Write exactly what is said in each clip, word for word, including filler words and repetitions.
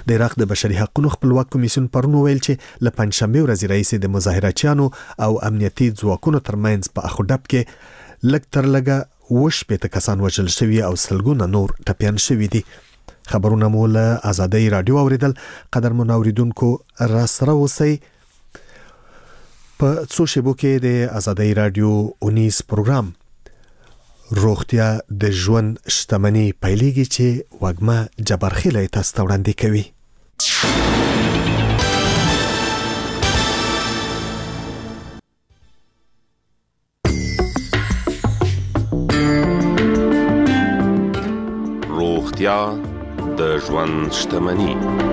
د عراق د بشري حقوقو خپلواک کمیسیون پرون ویل چې له پنځشنبه ورځې راهیسې د مظاهرچیانو او امنیتي ځواکونو ترمنځ په اخودب کې لږ تر لږه اووه شپېته کسان وژل شوي او سلګونه نور ټپیان شوي دي. خبرونه مو له آزادۍ رادیو اوریدل. قدرمن اوریدونکو را سره اوسئ. په څو شیبو کې د آزادۍ رادیو اونیز پروګرام روغتیا د ژوند شتمنۍ پیلېږي چې وګمه جبرخیله تاسو ته وړاندې کوي. روغتیا د ژوند شتمنۍ.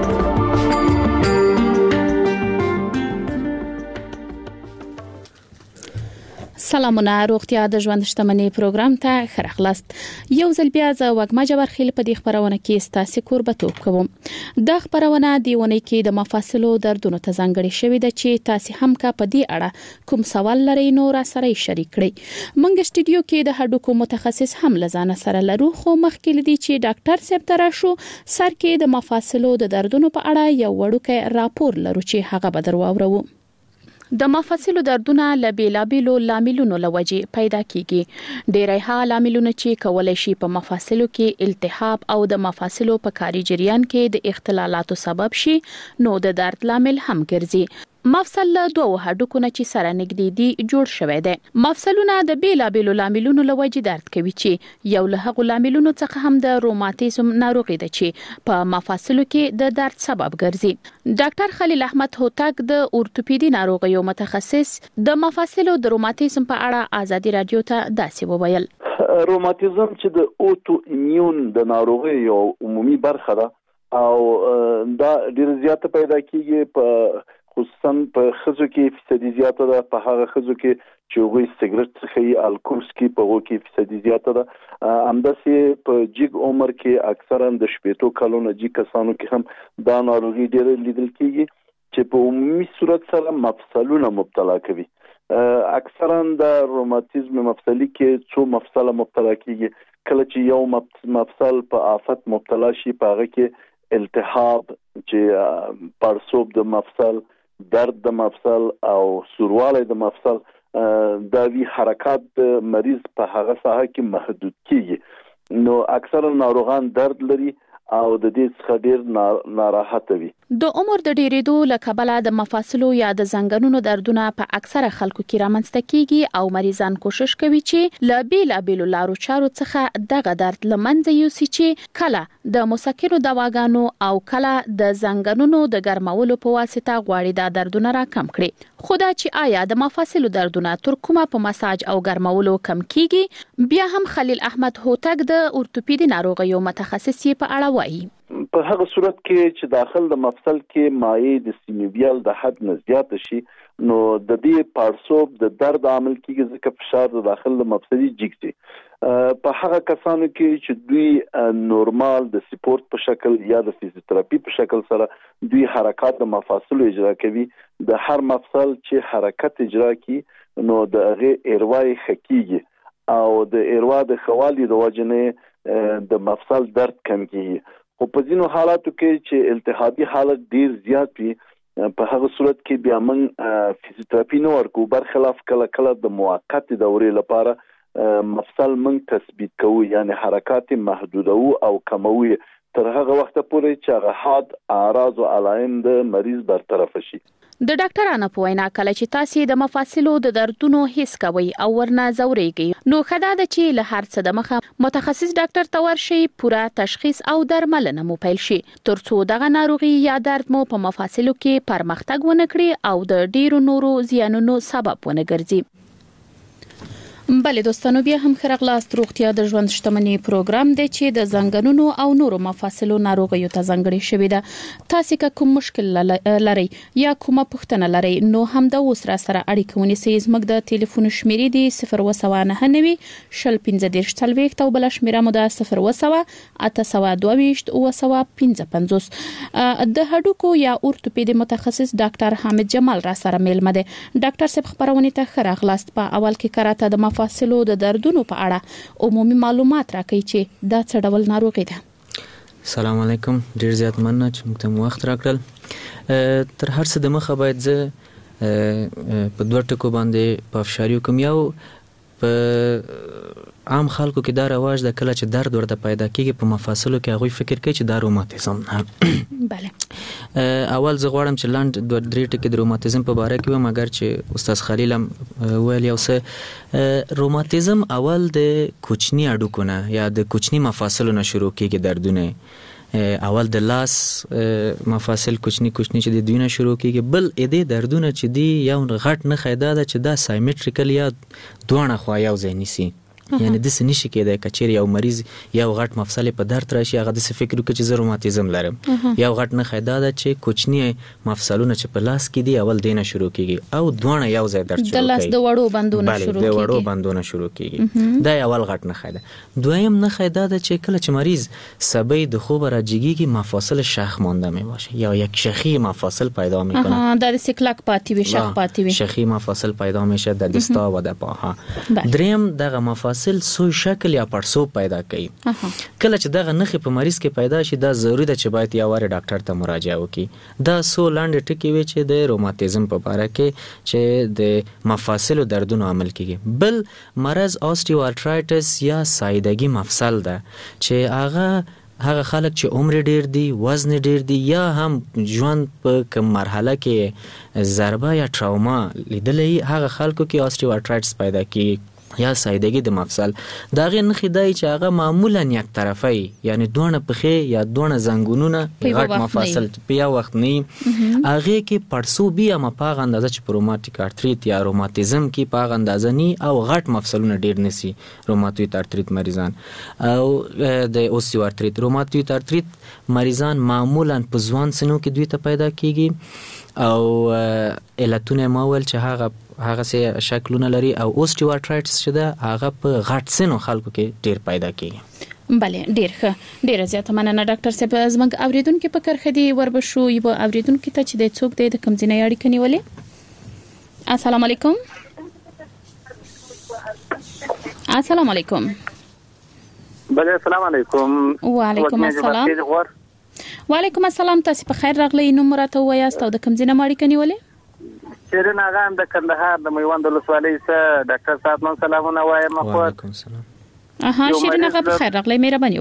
سلامونه، روغتیا د ژوند شتمنۍ پروګرام ته ښه راغلاست. یو ځل بیا زه وګما جبرخیل په دې خبرونه کې ستاسو کوربتوب کوم. دا خبرونه دی ونه کې د مفاصلو دردونو ته ځانګړي شوې ده چې تاسو هم کا په دې اړه کوم سوال لرئ نو را سره شریک کړئ. موږ سټوډیو کې د هډوکو متخصص هم لزانه سره لرو، خو مخکې لدی چې ډاکټر صاحب تر شو سر کې د مفاصلو د دردونو په اړه یو وړوکی راپور لرو چې هغه به درواورو. د مفاصلو دردونه له بیلابیلو لاملونو لوجې پیدا کیږي. ډېری ها لاملونه چې کولای شي په مفاصلو کې التهاب او د مفاصلو په کاري جریان کې د اختلالاتو سبب شي، نو د درد لامل هم ګرځي. مفصل له دوه هډوکو نه چې سره نږدې دي جوړ شوی دی. مفصلونه د بیلابیلو لاملونو لوجې درد کوي چې یو له هغو لاملونو څخه هم د روماتیزم ناروغي ده چې په مفاصلو کې د درد سبب ګرځي. ډاکټر خلیل احمد هوتک د اورتوپیدي ناروغیو متخصص د مفاصلو د روماتیزم په اړه آزادي رادیو ته داسې وویل. روماتیزم چې د اوټو ایمیون د ناروغي یو عمومي برخه ده او دا ډیر زیات پیدا کیږي په خصوصا په خزو کې فیصدي زیاته ده، په هغه خزو کې چې وګړي سیګریټ څخه الکول څخه په وګړي کې فیصدي زیاته ده. همداسې په جګ عمر کې اکثرا د شپېتو کلونو جګ کسانو کې هم دا ناروغي ډېر لیدل کیږي چې په عمومي صورت سره مفصلونه مبتلا کوي. اکثرا د روماتیزم مفصلي کې څو مفصله مبتلا کیږي. کله چې یو مفصل په آفت مبتلا شي، په هغه کې التهاب چې پړسوب د مفصل، درد د مفصل او سوروالی د مفصل دا وی حرکات د مریض په هغه ساحه کې محدود کیږي. نو اکثر ناروغان درد لري او د دې څخه ډیر ناراحته وي. د عمر د ډیریدو له کبله د مفاصلو یا د زنګونونو دردونه په اکثره خلکو کې رامنځته کیږي او مریضان کوشش کوي چې له بیلابیلو لارو چارو څخه دغه درد لمنځه یوسي، چې کله د مسکنو دواګانو او کله د زنګونونو د ګرمولو په واسطه غواړي دا دردونه را کم کړي. خدا چې آیا د مفاصلو دردونه تر کومه په مساج او ګرمولو کم کیږي؟ بیا هم خلیل احمد هوتک د اورتوپیدي ناروغیو متخصص په اړه وایي. په هغه صورت کې چې داخل د مفصل کې مایع د سینوویال د حد نه زیات شي، نو د دې پړسوب د درد عامل کیږي، ځکه فشار د داخل د مفصلي جګ شي. په هغه کسانو کې چې دوی نورمال د سپورت په شکل یا د فزیوتراپي په شکل سره دوی حرکات د مفاصلو اجرا کوي، د هر مفصل چې حرکت اجرا کوي نو د هغه ایروای خکېږي او د ایروا د خوالي د وجنه د مفصل درد کم کیږي. خو په ځینو حالاتو کې چې التهابي حالت ډیر زیات وي، په هغه صورت کې بیا موږ فزیوتراپي نه ورکو، برخلاف کله کله د موقت دورې لپاره مفصل موږ تثبیت کوو، یعنی حرکات محدودو او کموي تر هغه وخت پورې چې هغه حاد اعراض او علائم د مریض برطرف شي. د ډاکټرانو په وینا کله چې تاسو د مفاصلو د دردونو حس کوئ او ورنه زوريږئ، نو خدا د چې له هر څه د مخه متخصص ډاکټر ته ورشي، پوره تشخیص او درملنه مو پیل شي، ترڅو دغه ناروغي یا درد مو په مفاصلو کې پرمختګ ونه کړي او د ډیرو نورو زیانونو سبب ونه ګرځي. بله دوستانو، بیا هم خرغلاست. روغتیا د ژوند شتمنۍ پروګرام دی چې د زنګونونو او نورو مفاصلو ناروغیو ته ځانګړي شوی ده. تاسو که کوم مشکل لرئ یا کومه پوښتنه لرئ، نو هم د اوس را سره اړیکه ونیسئ. زموږ د ټلیفون شمیرې دی صفر اووه نهه نوي شل پنځه دېرش څلوېښت او بل شمیره مو د صفر اووه اته سوه دوه ویشت اووه سوه پنځه پنځوس. د هډوکو یا اورتوپیدي متخصص ډاکټر حامد جمال را سره میلمه دی. ډاکټر صاحب خبرونه ته خرغلاست. په اول کې کراته د مفاصلو د دردونو په اړه عمومي معلومات راکړي چې دا څه ډول ناروغي ده. السلام علیکم. ډیر زیات مننه چې موږ ته وخت راکړل. تر هر څه د مخه باید زه په دوه ټکو باندې په افشاری کوم. یو په عام خلکو کې دا رواج د کله چې درد ورته پیدا کیږي په مفاصلو کې هغه فکر کوي چې دا روماتیزم نه. بله. اول زه غواړم چې لاند دوه درې ټکي د روماتیزم په باره کې وم، مګر چې استاد خلیل هم ویل یو څه. روماتیزم اول د کوچني اډوکو نه یا د کوچني مفاصلو نه شروع کیږي دردونه. اول د لاس مفاصل کوچني کوچني چې د دوی نه شروع کیږي. بل اې دردونه چې دی یو غټ نه خیدا ده چې دا سایمټریکل یا دوه خوا یو ځای نیسي. یعنی د سې نشي کېدای کچیر یو مریض یو غټ مفصل په درد راشي هغه د څه فکر وکړي چې زه روماتیزم لرم. یو غټ نه خیدا ده چې کوچني مفصلونه چې په لاس کې دي اول دینه شروع کیږي او دوه یو ځای درد شروع کوي. د لاس د وړو بندونه شروع کیږي. د وړو بندونه شروع کیږي. دا اول غټ نه خیدا. دویم نه خیدا ده چې کله چې مریض سبي د خوب راځيږي مفاصل شخ مونده می باشه یا یک شخی مفاصل پیدا میکنه. ها دا د سکلک پاتې وي، شخ پاتې وي، شخی مفاصل پیدا میشه د دستا و د پاها. دریم دغه مفاصل سوی شکل یا پړسوب پیدا کوي. کله چې دغه نخې په مریض کې پیدا شي دا ضروري ده چې باید یو واره ډاکټر ته مراجعه وکړي. دا سو لاندې ټکي وي چې د روماتیزم په باره کې چې د مفاصلو دردونو عمل کیږي. بل مرض اوستیوارترایټس یا سایدګي مفصل ده چې هغه هغه خلک چې عمر ډیر دی، وزن ډیر دی یا هم ژوند په کوم مرحله کې ضربه یا ټراوما لیدلې هغه خلکو کې اوستیوارترایټس پیدا کیږي یا سایدګي د مفصل. دا غي نخې دی چې هغه معمولا یک طرفي یعنی دوه پخې یا دوه زنګونونه غټ مفصل په یو وخت نه هغه کې پړسوبي یا مپاغ اندازه چې روماتیک ارتریت یا روماتیزم کې پاغ اندازه نه او غټ مفصلونه ډیر نسی روماتوید ارتریت مریضان او د اوستیوارتریت. روماتوید ارتریت مریضان معمولا په ځوان سنو کې دوی ته پیدا کیږي او علتونه ماول چې هغه هغه سه شکلونه لري او اوستیوارترایټس چې ده هغه په غټ سنو خلکو کې ډیر پیدا کیږي. بله ډیر ښه، ډیر زیاته مننه ډاکټر صاحب. زموږ اوریدونکو په کرخدي وربشو یو اوریدونکو ته چې د څوک د کم ځینې اړیکه نیولې. السلام علیکم. السلام علیکم. بله السلام علیکم. وعلیکم السلام. وعلیکم السلام. تاسو په خیر راغلی. نو مرته وایاست او د کم ځینې اړیکه نیولې؟ شیرین آغا د کندهار د میوند ولسوالۍ څخه ډاکټر صاحب نن سلامونه وایم. وعلیکم السلام. اها شیرین آغا په خیر راغلی، مهرباني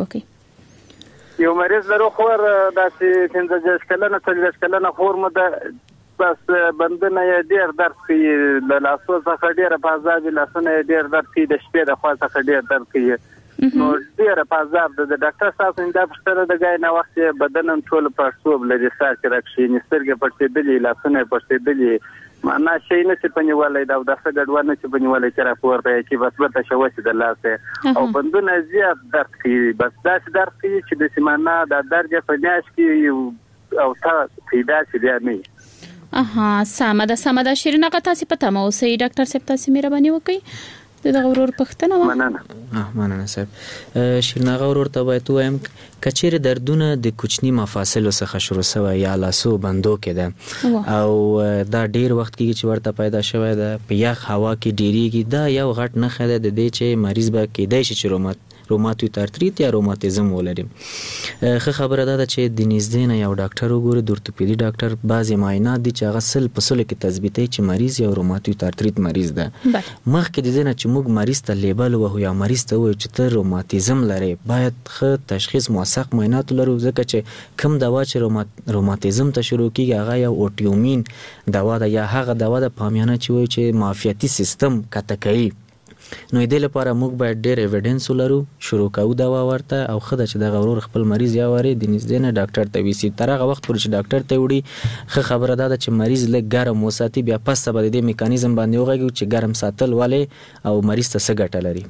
وکړئ. یو مریض لرو خور داسې پنځه کلنه څلوېښت کلنه خور مو ده، بس بندونه یې ډېر درد کوي، د لاسو څخه ډېره پازابي لاسونه یې ډېر درد کوي، د شپې د خوا څخه ډېر درد کوي. نو ډېره پازاب ده. د ډاکټر صاحب څنګه دا پوښتنه د ګای نه وخت یې بدن ټول پړسوب لري، ساه چې راکښېني، سترګې پړسېدلې، لاسونه یې پړسېدلي، معنا شي نه چې پنیواله دا د څه ګډوډ نه چې پنیواله چې راپور دی چې بس ورته شوې د لاسه او بندونه زیات درد کوي. بس دا چې درد کوي چې د سیمانا د درد په نیاش کې او تا پیدا شي بیا نه. اها سمه ده سمه ده. شیرین آغا تاسو پته مو سي ډاکټر صاحب تاسو مهرباني وکړئ. د غورور پښتنه و. مننه. مننه صاحب. شیرین آغا ورور ته باید وایم کچیر دردونه د کوچنی مفاصلو څخه شروع شوی یا لاسو بندو کې ده او دا ډیر وخت کې چې ورته پیدا شوی ده په یخ هوا کې ډیریږي. دا یو غټ نه خده د دې چې مریض به کېدای شي چې رومات روماتوید ارتریت یا روماتیزم ولري. خه خبره ده چې د نږدې نه یو ډاکټر وګوري، د ورتوپیدي ډاکټر بعضی معاینات دي چې هغه سل په سل کې تثبیتي چې مریض یو روماتوید ارتریت مریض ده. مخکې د دې نه چې موږ مریض ته لیبل وهو یا مریض ته وایو چې ته روماتیزم لري باید ښه تشخیص موثق معاینات لرو، ځکه چې کوم دوا چې روماتیزم ته شروع کیږي هغه یو اوټیومین دوا ده یا هغه دوا د پامیانه چې وایي چې معافیتي سیستم کته کوي. نو دې لپاره موږ باید ډېر ایویډنس ولرو، شروع کوو دوا ورته او خدای چې د غورور خپل مریض یا وری د نږدې نه ډاکټر ته ویسي. تر هغه وخت پورې چې ډاکټر ته وړي خه خبره ده چې مریض له ګرم وساتي، بیا پس به د میکانیزم باندې وغږیږي چې ګرم ساتل ولې او مریض ته څه ګټه لري.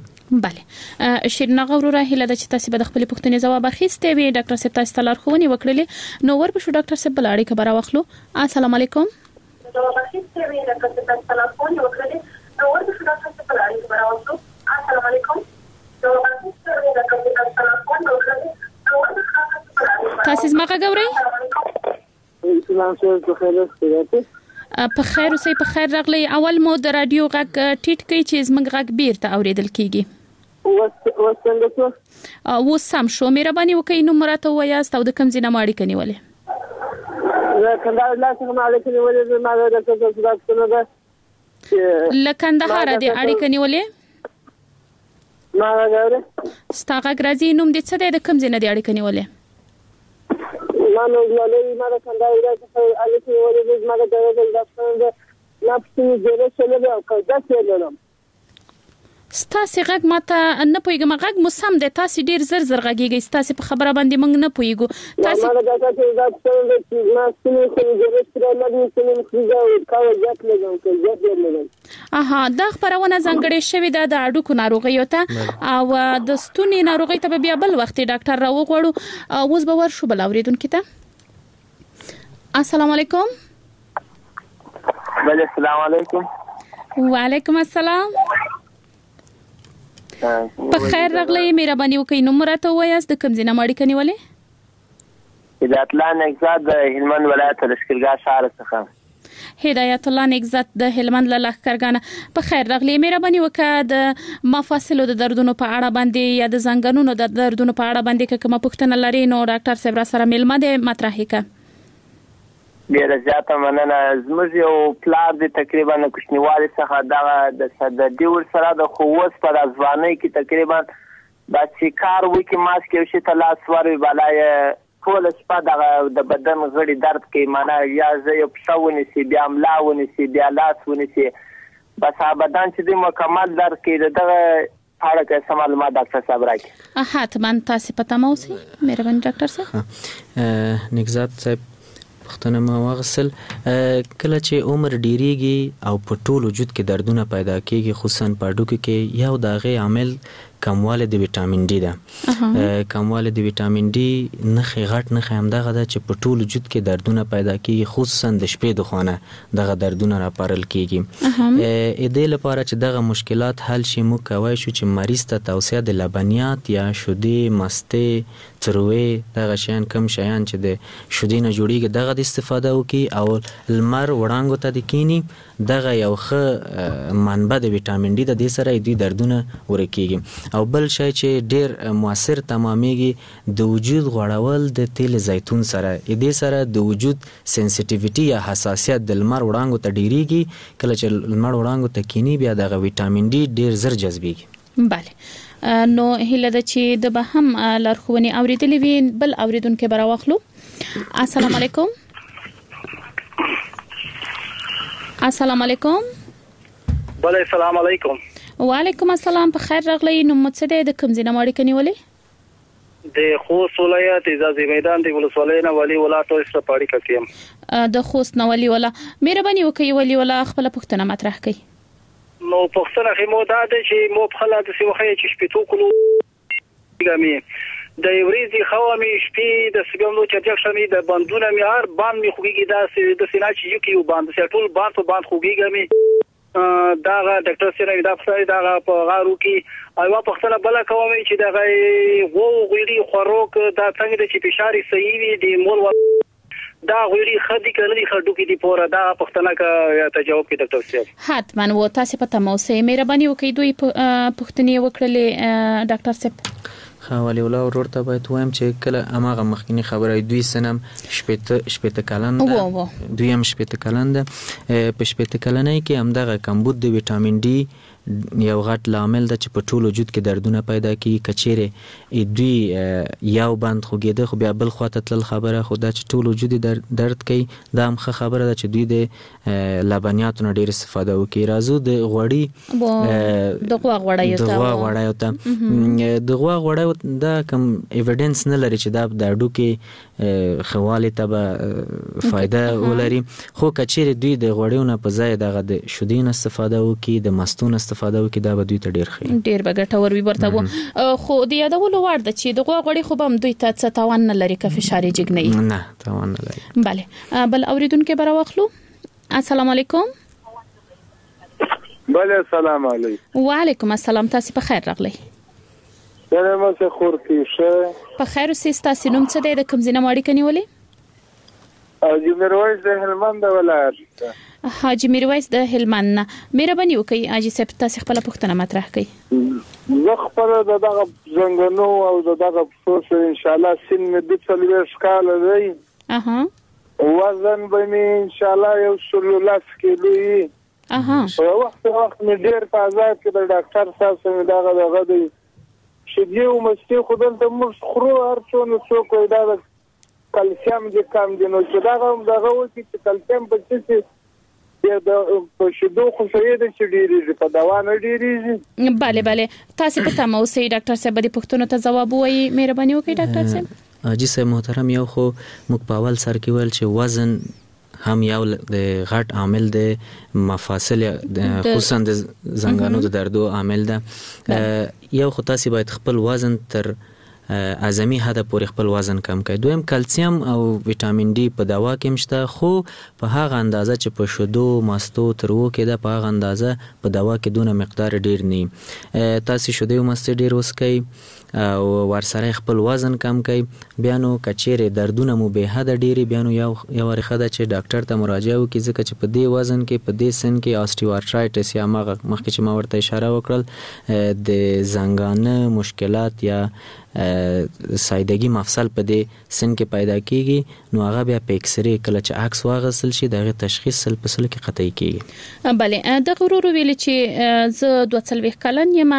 بله شیرین آغا وروره هیله ده چې تاسو به د خپل پوښتنې ځواب اخیستې وي. ډاکټر صاحب تاسو ته لارښوونې وکړلې. نو ورپسې ډاکټر صاحب بل اړیکه به راوخلو. السلام علیکم. ځواب اخیستې وي. ډاکټر صاحب تاسو ته لارښوونې وکړلې. نو ورپسې ډاکټر صاحب بل اړیکه به راوخلو. السلام علیکم. ځواب اخیستې وي. ډاکټر صاحب تاسو ته لارښوونې وکړلې. نو ورپسې ډاکټر صاحب بل اړیکه. تاسو زما غږ اورئ؟ اسلام صاحب په خیر اوسئ. په خیر اوسئ. په خیر راغلی. اول مو د رادیو غږ ټیټ کړئ چې زموږ غږ بیرته اوریدل کیږي. اوس څنګه شو؟ اوس سم شو. مهرباني وکړئ نو مراته وایاست او د کوم ځای نه اړیکه نیولې؟ زه کندهار لا څنګه اړیکه نیولې زه ما د څه څه څه ده له کندهار دې اړیکه نیولې؟ ما راغله ستاغه ګرځي نوم دې څه دی د کوم ځای نه اړیکه نیولې؟ ما نو ولې ما د کندهار راځه اړیکه نیولې ما د دغه د څنګه نفسي جوړه شلې او کدا شلم. ستاسو غږ ماته نه پويګم. غږ مو سم دی، تاسو ډیر زر زر غږیږئ. تاسو په خبره باندې موږ نه پويګو. تاسو ما دا تاسو دا څنګه چې ما څنګه څنګه جوړه کړل نو څنګه څنګه کاوه ځات لګم چې ځات لګم. اها دا خبرونه ځنګړې شوې ده د اډوکو ناروغیو ته او د ستوني ناروغي ته بیا بل وخت ډاکټر راوغوړو. اوس به ورشو بل اوریدونکو ته. السلام علیکم. بله السلام علیکم. وعلیکم السلام. په خیر راغلی. مهرباني وکړئ نو مراته وایاست د کوم ځای نه اړیکه نیولې؟ هدایت الله نگزاد د هلمند ولایت لشکرګاه ښار څخه. هدایت الله نگزاد د هلمند له لښکرګاه. په خیر راغلی. مهرباني وکړه د مفاصلو د دردونو په اړه باندې یا د زنګونونو د دردونو په اړه باندې کومه پوښتنه لري نو ډاکټر صاحب را سره ملمه ده مطرح کړه. ډیره زیاته مننه. زموږ یو پلار دی تقریبا کوچنیوالي څخه دغه د صددي ور سره د خووس په ځوانۍ کې تقریبا د کار وکي ماس کې شي ته لاس ورې بالای ټول شپه دغه د بدن غړي درد کوي. معنا یا زه یو پښونی سي بیا ملاونی سي بیا لاس ونی سي بس بدن چې د مکمل درد کوي. دغه اړه کې سم معلومات ډاکټر صاحب راکړي. حتما تاسو پته مو سي. مهرباني ډاکټر صاحب. نگزاد صاحب پختنه ما واغسل کله چې عمر ډیریږي او په ټول وجود کې دردونه پیدا کیږي خصوصا په ډوکو کې یو دغه عامل کمواله د وټامین ډي ده. کمواله د وټامین ډي نخې غټ نخې هم دغه ده چې په ټول وجود کې دردونه پیدا کیږي خصوصا د شپې د خوانه دغه دردونه راپارل کیږي. ا دې لپاره چې دغه مشکلات حل شي مو کوي شو چې مریض ته توصیه د لبنیات یا شودي مسته تروي دغه شیان کم شیان چې د شودي نه جوړیږي دغه د استفاده وکي او المر وړانګو ته د کینی دغه یو ښه منبع د وټامین ډي د دې سره د دردونه ورکیږي. او بل شی چې ډیر موثر تمامېږي د وجود غوړول د تیل زیتون سره. دې سره د وجود سنسټیویټي یا حساسیت د لمر وړانګو ته ډیریږي. کله چې لمر وړانګو ته کینی بیا دغه وټامین ډي ډیر زر جذبېږي. بله نو هله د چې د به هم لارښوونې اوریدلې وي بل اوریدونکو به راوخلو. السلام علیکم. السلام علیکم. بله السلام علیکم. وعلیکم السلام. په خیر راغلی. نو مڅ د کوم ځای نه اړیکه نیولې؟ د خوست ولایت اجازه میدان دی ولسوالۍ نه ولی ولا ټول سره پاړی کړم. د خوست نه ولی ولا. مهرباني وکړئ ولی ولا خپل پوښتنه مطرح کړئ. نو پښتنه خمو دا ده چې مو په خلا د سیوخه چې شپېتو کلو ګامي د ورېزي خوامي شپې د سګمنو چرچک شمي د بندونه می هر باند می خوګي دا د سینا چې یو کیو باند سټول باند په باند خوګي ګامي دا ډاکټر سره دا فسای دا په غارو کې ایوا پښتنه بل کومي چې دا غو غوړي خوروک دا څنګه چې فشاري صحیح وي د مول دا غوړي خدي کړي خډو کې دی پورا دا پښتنه کا تجاوب کې ډاکټر صاحب. حتما و تاسو په تموسه مهرباني وکړئ دوی پښتني وکړلې ډاکټر صاحب. خاولي ولا ورته باید وایم چې کله اماغه مخکینی خبره دوی سنم شپته شپته کلن دوی هم شپته کلن ده په شپته کلنۍ کې هم دغه کمبود د وټامین ډي یو غټ لامل ده چې په ټول وجود کې دردونه پیدا کیږي. کچېره دوی یو بند خوګیده خو بیا بل خواته تل خبره خو دا چې ټول وجود درد کوي دا هم ښه خبره ده چې دوی د لبنیاتو نه ډیر استفاده وکړي. راځو د غوړي د غوا غوړی د غوا غوړی ته د غوا غوړی دا کوم ایویډنس نه لري چې دا د اډو کې خواله ته به فائدہ ولري خو کچېره دوی د غوړیونه په ځای دغه د شودین استفاده وکړي د مستون استفاده وکړي دا به دوی ته ډیر ښه ډیر به ګټور وي ورته خو د یادولو وړ ده چې د غوا غوړي خو به دوی ته څه تاوان نه لري که فشار یې جګ نه وي. نه تاوان نه لري. بله بل اوریدونکو به راوخلو. السلام علیکم. بله السلام علیکم. وعلیکم السلام. تاسو په خیر راغلی. سلام څه خور کیشه په خیر اوسې. تاسو نوم څه دی د کوم ځای نه اړیکه نیولې؟ او جمهوریت د هلمند ولایت. حاجی میرویس د هلمند نه مهرباني وکړئ حاجی صاحب تاسو خپل پوښتنه مطرح کړئ. زه خپل دغه زنګنو او دغه فورس ان شاء الله سن مې د څلور کال دی. اها وزن به مې ان شاء الله یو څلور کیلو وي. اها په وخت وخت مې ډیر په آزاد کې د ډاکټر صاحب سره دغه دغه دی شدې او مستي خودل ته موږ خورو هر څو نو څو کوي دا کلسیم دې کم دي نو چې دغه دغه و چې کلسیم په څه د په شدو خو سړي د چډيري په دوا نه ډيري. bale bale تاسو په تاسو اوسې ډاکټر صاحب د پښتنو ته جواب وایي مهرباني وکړئ ډاکټر صاحب. حاجی صاحب محترم یو خو موږ په اول سر کې ویل چې وزن هم یو د غټ عامل د مفاصل خصوصا د زنګانو د دردو عامل ده. یو خو تاسو باید خپل وزن تر اعظمي حد پورې خپل وزن کم کړئ. دویم کلسیم او وټامین ډي په دوا کې مشته خو په هغه اندازه چې په شودو ماستو ترو کې ده په هغه اندازه په دوا کې دونه مقدار ډیر نه. تاسو شودو ماستو ډیر وسکئ او ورسره خپل وزن کم کړئ. بیا نو کچېره دردونه مو به حد ډیری بیا نو یو یو ورخه ده چې ډاکټر ته مراجعه وکړي ځکه چې په دې وزن کې په دې سن کې اوسټیوارټرایټس یا مغه مخکې چې ما ورته اشاره وکړل د زنګانه مشکلات یا سایدګي مفصل په دې سن کې پیدا کیږي نو هغه بیا په ایکس ری کله چې عکس واغسل شي دغه تشخیص سل په سل کې قطعي کیږي. bale د غرور ویل چې زه دوه څلوېښت کلن یم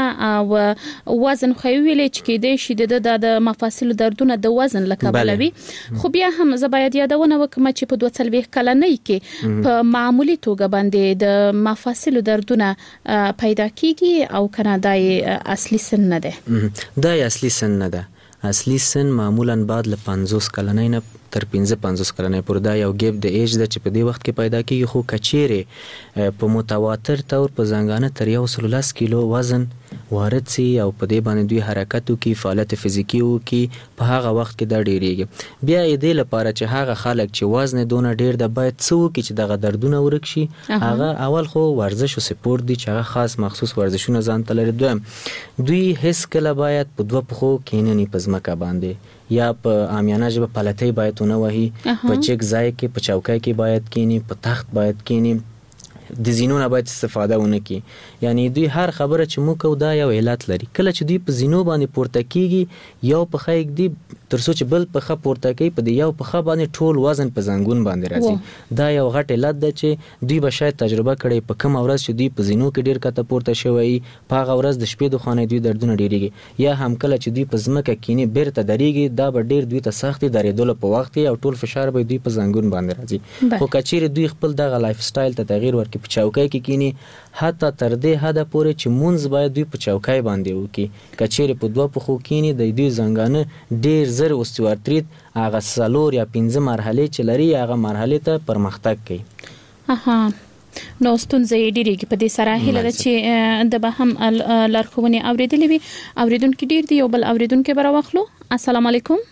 او وزن خو ویل چې کې د شیدت د مفاصل دردونه د وزن لکبلوي خو بیا هم زه باید یادونه وکم چې په دوه څلوېښت کلنۍ کې په معمولی توګه باندې د مفاصل دردونه پیدا کیږي او کنه دای اصلي سن نه ده. دای اصلي سن نه ده. اصلي سن معمولا بعد له پنځوس کلنۍ نه تر پنځه پنځوس کلنۍ پورې دا یو ګیپ د ایج ده چې په دې وخت کې پیدا کیږي خو کچېره په متواتر تور په زنګانه تر یو سل لس کیلو وزن وارد سي او په دې باندې دوی حرکت وکي فعالیت فزیکی وکي په هغه وخت کې دا ډیریږي. بیا دې لپاره چې هغه خلک چې وزن دونه ډیر ده باید څه وکي چې دغه دردونه ورک شي. هغه اول خو ورزش او سپورت دي چې هغه خاص مخصوص ورزشونه ځان ته لري. دویم دوی هیڅ کله باید په دوه پخو کیننی په ځمکه باندې یا په عامیانه ژبه پلتۍ باید ونه وهي په چک ځای کې په چوکۍ کې باید کینی په تخت باید کینی د زینو نه باید استفاده ونه کی. یعنی دوی هر خبره چې مو کو دا یو علت لري. کله چې دوی په زینو باندې پورته کیږي یو په خایګ دی ترڅو چې بل په خه پورته کوي په یو په خه باندې ټول وزن په زنګون باندې راځي. دا یو غټ علت ده چې دوی به شاید تجربه کړي په کوم ورځ چې دوی په زینو کې ډیر کته پورته شوی په هغه ورځ د شپې د خانې دوی دردونه ډیریږي یا هم کله چې دوی په ځمکه کینی بیرته دریږي دا به ډیر دوی ته سختي درېدل په وخت او ټول فشار به دوی په زنګون باندې راځي. خو کچېره دوی خپل دغه لایف سټایل ته تغییر ورکړي په چوکۍ کې کینی حتی تر دې حد پورې چې مونږ باید دوی په چوکۍ باندې وکي. کچېره په دوه پخو کینی د دوی زنګانه ډیر زر اوستیوارتریت هغه سلور یا پنځه مرحله چې لري هغه مرحله ته پرمختګ کوي. اها نو ستونزې ډیریږي په دې سره هله چې د به هم لارښوونې اوریدلې وي. اوریدونکو ډیر دی یو بل اوریدونکو برا واخلو. السلام علیکم.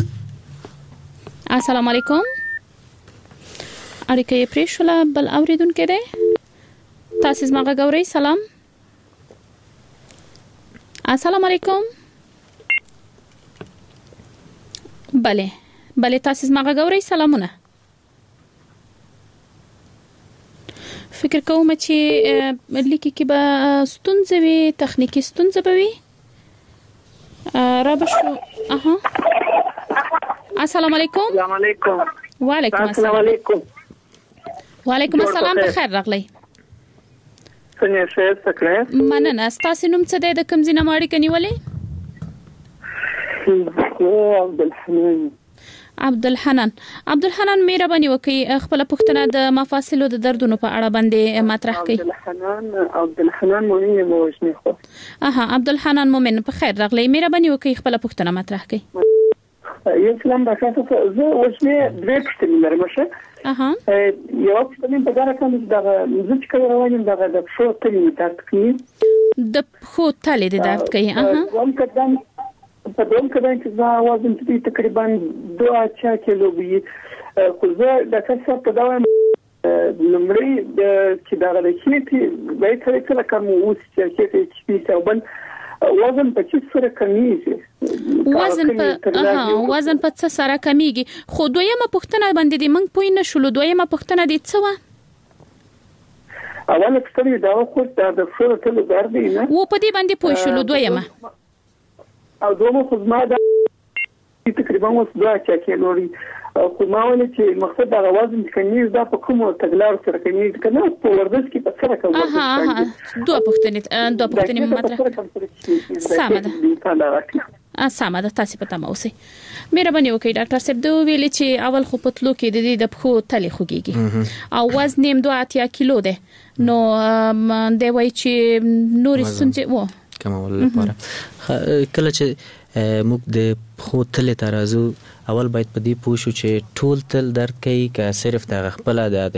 السلام علیکم. اړیکه یې پرې شوله بل اوریدونکو دی تاسو زما غوړی سلام. السلام علیکم. بله بله تاسو زما غوړی سلامونه. فکر کوم چې لیکي کې به ستونزې وي تخنیکی ستونزې به وي را بشو. اها السلام علیکم. السلام علیکم. وعلیکم السلام. علیکم. وعلیکم السلام په خیر راغلی. څنګه شه تکلیف مننه تاسو نوم څه دی د کوم ځای نه ماړی کنيولې؟ عبدالحنان. عبدالحنان عبدالحنان مهرباني وکړئ خپل پوښتنه د مفاصلو د دردونو په اړه باندې مطرح کړئ. عبدالحنان عبدالحنان مؤمن موجني خو اها عبدالحنان مؤمن په خیر راغلی. مهرباني وکړئ خپل پوښتنه مطرح کړئ. یو سلام راکاسه زه اوسمه درې پوښتنې لرم شه. اها یو پوښتنه په دغه کوم دغه مزج کوي روانم دغه د شو تلې درد کوي د خو تلې د درد کوي. اها کوم کدان په دوم کدان چې دا وزن چې تقریبا دوه کیلو وي خو زه د کسر په دوام لمړی د چې دا غلطي چې به تر کله کوم اوس چې چې چې او بل وزن په څه سره کمیږي. وزن په اها وزن په څه سره کمیږي. خو دویمه پوښتنه باندې د منګ پوی نه شول. دویمه پوښتنه د څه و؟ اوله پښتنه دا خو د فور تل درد نه و په دې باندې پوه شو دویمه او دومره خو ما دا تقریبا اوس دوه چاکې لوري خو ما ولې چې مقصد دا وزن کنيز دا په کومه تګلار سره کنيز کنه په ورزش کې په سره کوي اها دوه پښتنې دوه پښتنې مطرح سمه ده سمه ده تاسو په تمه اوسئ مهرباني وکړئ ډاکټر صاحب دوی ویل چې اول خو پتلو کې د دې د پخو تلې خوږيږي او وزن نیم دوه اتیا کیلو ده نو د وای چې نور ستونزې وو کومول لپاره کله چې موږ د خو تل ترازو اول باید په دې پوه شو چې ټول تل درد کوي که صرف د خپل د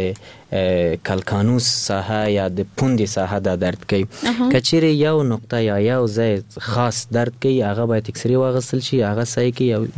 کلکانوس ساحه یا د پوندې ساحه د درد کوي کچېره یو نقطه یا یو ځای خاص درد کوي هغه باید اکس ری واغستل شي هغه سای کې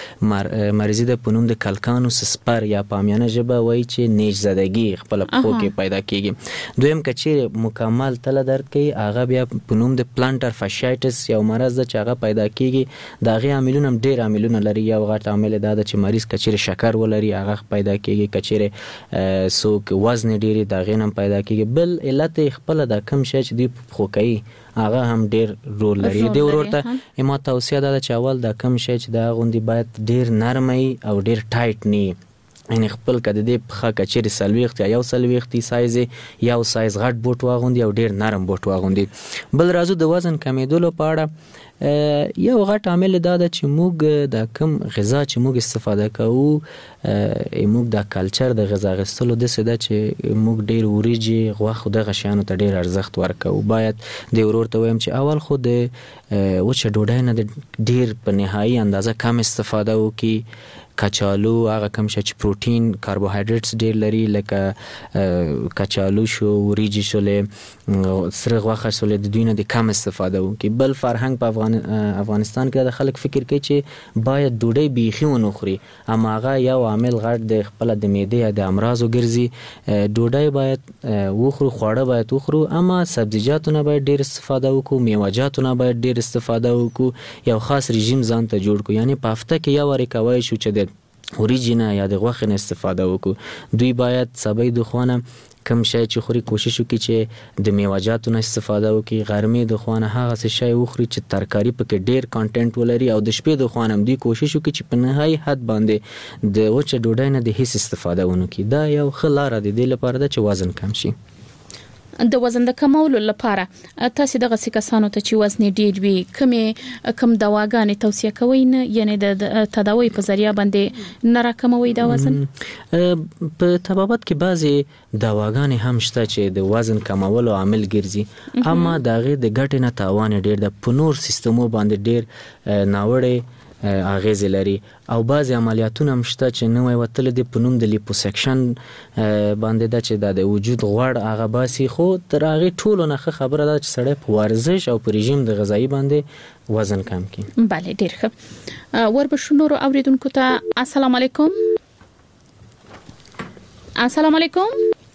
یو مریضي د پونوم د کلکانوس سپر یا پامیانه ژبه وایي چې نیش زدگی خپل پخو کې پیدا کیږي دویم کچېره مکمل تل درد کوي هغه بیا پونوم د پلانټر فاشایټس یو مرض چې هغه پیدا کیږي دا غي عاملونه ډېر عاملونه لري یو غټ عامل دا چې مریض کچېره شکر ولري هغه پیدا کیږي کچېره سوک وزن ډېری دا غینم پیدا کیږي بل علت خپل د کم شې چې دی خو کوي هغه هم ډېر رول لري دی ورته ما توصیه ده چې اول د کم شې چې دا غوندي باید ډېر نرمي او ډېر ټایټ ني ان خپل کده دی په کچېره سلويخت یا یو سلويختي سایز یو سایز غټ بوټ واغوندي او ډېر نرم بوټ واغوندي بل راځو د وزن کمیدلو په اړه یو غټ عامل دا ده چې موږ د کم غذا چې موږ استفاده کوو موږ د کلچر د غذا غستلو د څه ده چې موږ ډېر وریجې غوښه د غشانو ته ډېر ارزښت ورکوو باید د ورور ته وایم چې اول خو د وچه ډوډۍ نه ډېر په نهایي اندازه کم استفاده وکړي کچالو هغه کم شې چې پروتین کاربوهایډریټس ډېر لري لکه کچالو شو وریجې شولې سره غوښه شولې د دوی نه د کم استفاده وکړي بل فرهنګ په افغان افغانستان کې د خلک فکر کوي چې باید ډوډۍ بیخي ونه خوري اما هغه یو عامل غټ د خپل د معدې د امراضو ګرځي ډوډۍ باید وخورو خواړه باید وخورو اما سبزیجاتو نه باید ډېر استفاده وکړو میوه‌جاتو نه باید ډېر استفاده وکړو یو خاص رژیم ځان ته جوړ کړو یعنی په هفته کې یو واری کوي شو چې د اوریجینا یا د غوښې نه استفاده وکړو دوی باید سبې د خوانه کم شای چې خوري کوشش وکړي چې د میوه‌جاتو نه استفاده وکړي غرمې د خوانه هغه څه شای وخوري چې ترکاری پکې ډېر کانټینټ ولري او د شپې د خوانه دوی کوشش وکړي چې په نهایي حد باندې د وچه ډوډۍ نه د هیڅ استفاده ونه کړي دا یو ښه لاره ده د لپاره چې وزن کم شي د وزن د کمولو لپاره تاسو دغه کسانو ته چې وزن ډیر وي کومه کم دواګانې توصیه کوئ نه یعنی د تداوی په ذریعہ باندې نه راکموي دا وزن په طبابت کې بعضي دواګانې هم شته چې د وزن کمولو عامل ګرځي اما دغه د ګټې نه تاوان ډیر د پنور سیستمو باندې ډیر ناوړه اغیز لري او بعضی عملیاتونه هم شته چې نوې وتل دي په نوم د لیپوسیکشن باندې د چې د وجود غوړ هغه باسي خو تر هغه ټولو نه خبره ده چې سړی په ورزش او په رژیم د غذایی باندې وزن کم کړي. بله ډیر ښه. وربشو نور اوریدونکو ته السلام علیکم. السلام علیکم.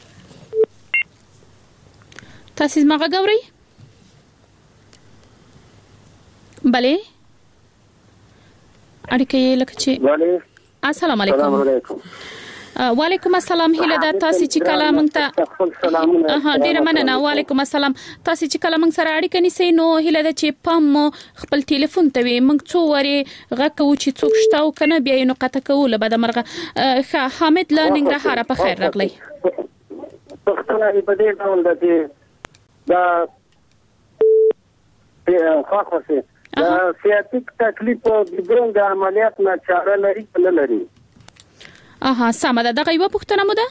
تاسو زما غږ اورئ؟ بله اړیکې لکه چې السلام علیکم. وعلیکم السلام. هله دا تاسو چې کله مونږ ته ها ډیره مننه. وعلیکم السلام. تاسو چې کله مونږ سره اړیکه نیسئ نو هله دا چې پام خپل ټلیفون ته وي مونږ څو وری غکو چې څوک شته او کنه بیا یې نو قطه کوله بعد مرغه حامد لا ننګرهار په خیر راغلی. پښتنه په دې ډول ده چې دا خاصه دا سیاتیک تکلیف بدون د عملیات نه چاره لري نه لري. اها سمه ده. دغه یو پښتنه مو ده؟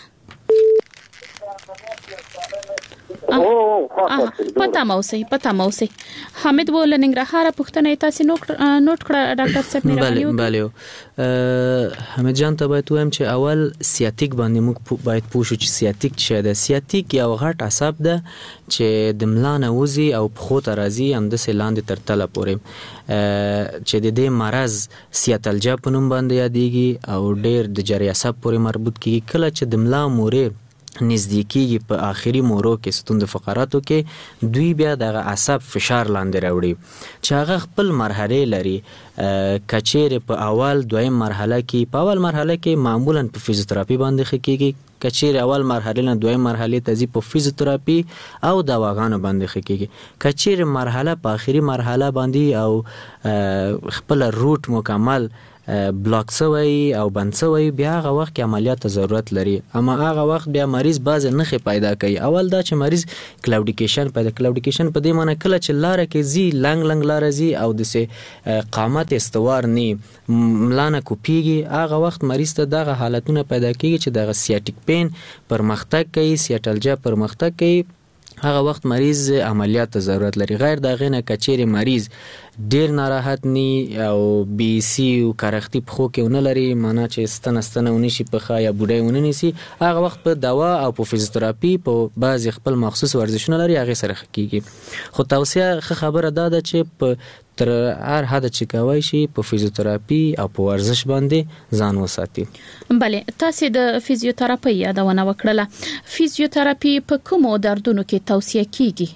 او پتا موسی پتا موسی حامد ول ننګرهار پښتنه تاسو نوٹ نوٹ کړه ډاکټر صاحب مې راغلی. بله بله حمید جان ته باید وایم چې اول سیاتیک باندې موږ باید پوه شو چې سیاتیک څه ده. سیاتیک یو غټ عصب ده چې د ملانه وزي او پخو ته راځي هم د سلاندې تر تله پورې چې د دې مرض سیاتلجا په نوم باندې یادېږي او ډېر د جریاسب پورې مربوط کیږي. کله چې د ملا مورې نزدیکیږي په آخري مورو کې ستون د فقراتو کې دوی بیا د عصب فشار لاندې راوړي چې هغه خپل مرحله لري. کچېر په اول دویم مرحله کې په اول مرحله کې معمولا په فزیوتراپي باندې خکېږي، کچېر اول مرحله نه دویم مرحله ته ځي په فزیوتراپي او دواګانو باندې خکېږي. کچېر مرحله په آخري مرحله باندې او خپل روټ مکمل بلاک سوی او بند سوی بیا هغه وخت کې عملیات ته ضرورت لري. اما هغه وخت بیا مریض باز نخې پیدا کوي. اول دا چې مریض کلاودیکیشن پیدا کلاودیکیشن په دې معنی کله چې لاره کې زی لنګ لنګ لاره زی او د سه قامت استوار نی ملانه کوپیږي، هغه وخت مریض ته دغه حالتونه پیدا کیږي چې دغه سیاټیک پین پرمختګ کوي، سیاټلجا پرمختګ کوي، هغه وخت مریض عملیات ته ضرورت لري. غیر دغه نه کچېر مریض ډیر ناراحت نی او بی سی او کارختی په خو کې ونه لري، معنا چې ستنه ستنه ونی شي په خا یا بوډای ونه نسی، هغه وخت په دوا او په فزیوتراپي په بعض خپل مخصوص ورزشونه لري هغه سره کیږي. خو توصیه خبره ده ده چې په تر هر حد چې کوي شي په فزیوتراپي او په ورزش باندې ځان وساتي. بله، تاسو د فزیوتراپي یادونه وکړه. فزیوتراپي په کومو دردونو کې توصیه کیږي؟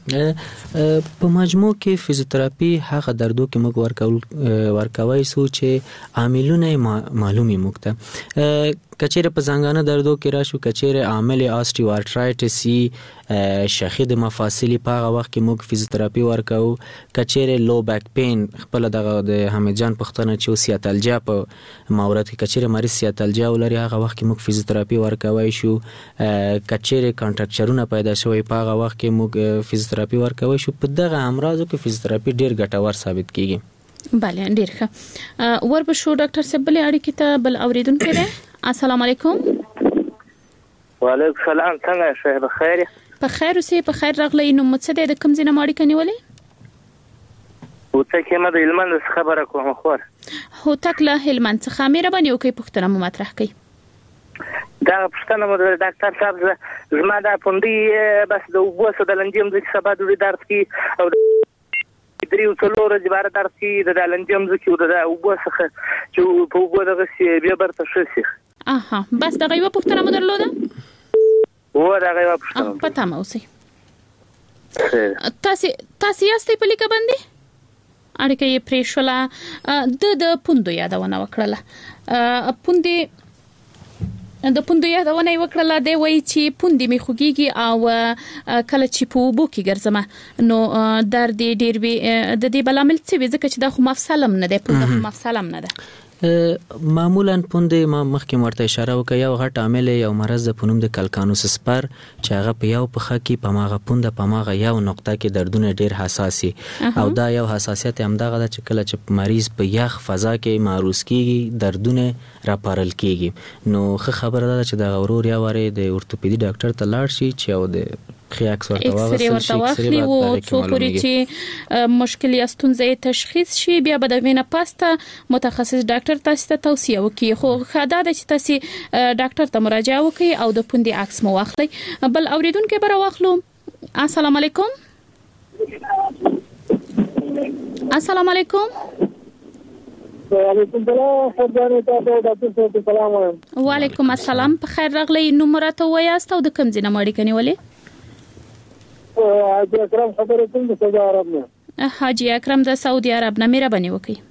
په مجموع کې فزیوتراپي هغه دردو کې موږ ورکول ورکوي سو چې عاملونه معلومي موږ ته. کچېره په ځانګانه دردو کې راشو، کچېره عامل آستیوارترایټس سی شاخې د مفاصل په هغه وخت کې موږ فزیوتراپي ورکو. کچېره لو بیک پین خپل دغه د حمید جان پښتنه چې سیاتلجا په مورد کې کچېره مریض سیاتلجا ولري هغه وخت کې موږ فزیوتراپي ورکوي شو. کچېره کانټراکچرونه پیدا شوی په هغه وخت کې موږ فزیوتراپي ورکوي شو. په دغه امراضو کې فزیوتراپي ډیر ګټور ثابت کیږي. بله، ډیر ښه. ور به شو ډاکټر صاحب بل اړیکې ته بل اوریدونکو دی. السلام علیکم. وعلیکم السلام. څنګه شه؟ بخیر. په خیر اوسې. په خیر راغلی. نو مڅ د کوم ځای نه ماړی کنيولې؟ او څه کې ما د هلمند څخه خبره کوم خور. هو تکله هلمند څخه مې ربانی او کې پښتنه مو مطرح کړي. دا پښتنه مو د ډاکټر صاحب زما د پوندې بس د وبوسه د لنجم د سبا د درد کی او دریو څلور ځبار درد کی د لنجم د کیو د وبوسه چې په وبو دغه سی بیا برته شي. اها، بس دغه یو پښتنه مو درلوده؟ و دغه یو پښتنه. پته مو سي. تاسو تاسو یاستئ په لیکه باندې؟ اړیکه یې پریښوله. د د پوندو یادونه وکړله. پوندې د پوندو یادونه وکړله. دی وایي چې پوندې می خوږیږي او کله چې په وبو کې ګرځم نو درد ډیر وي. د دې بلامل څه وي؟ ځکه چې دا خو مفصلم نه دی، پوند مفصلم نه ده. معمولا پوندې ما مخکې ورته اشاره وکړه یو غټ عامل یو مرض د پونم د کلکانوس سپر چې هغه په یو پخه کې په ماغه پونده په ماغه یو نقطه کې دردونه ډیر حساسي او دا یو حساسیت هم دغه چې کله چې مریض په یخ فضا کې معروض کیږي دردونه راپارل کیږي. نو خه خبره ده چې د غورور یا وره د اورتوپیدي ډاکټر ته لاړ شي چې او د خیاکس ورته واغسل او څو پوری چې مشکل یا ستونزې تشخیص شي بیا به د وینه پاسته متخصص ډاکټر تاسو ته توصیه وکړي. خو خاطر ده چې تاسو ډاکټر ته مراجعه وکړي او د پوندې عکس مو واخلي. بل اوریدونکو بر واخلو. السلام علیکم. السلام علیکم. وعلیکم السلام. خبرونه تاسو ډاکټر صاحب سلام. وعلیکم السلام. په خیر راغلی. نو مرته وایاست او د کوم ځای نه مړی کنيولې؟ حاجی اکرم خبره کوم د سعودي عرب نه. حاجی اکرم د سعودي عرب نه مهرباني وکړئ.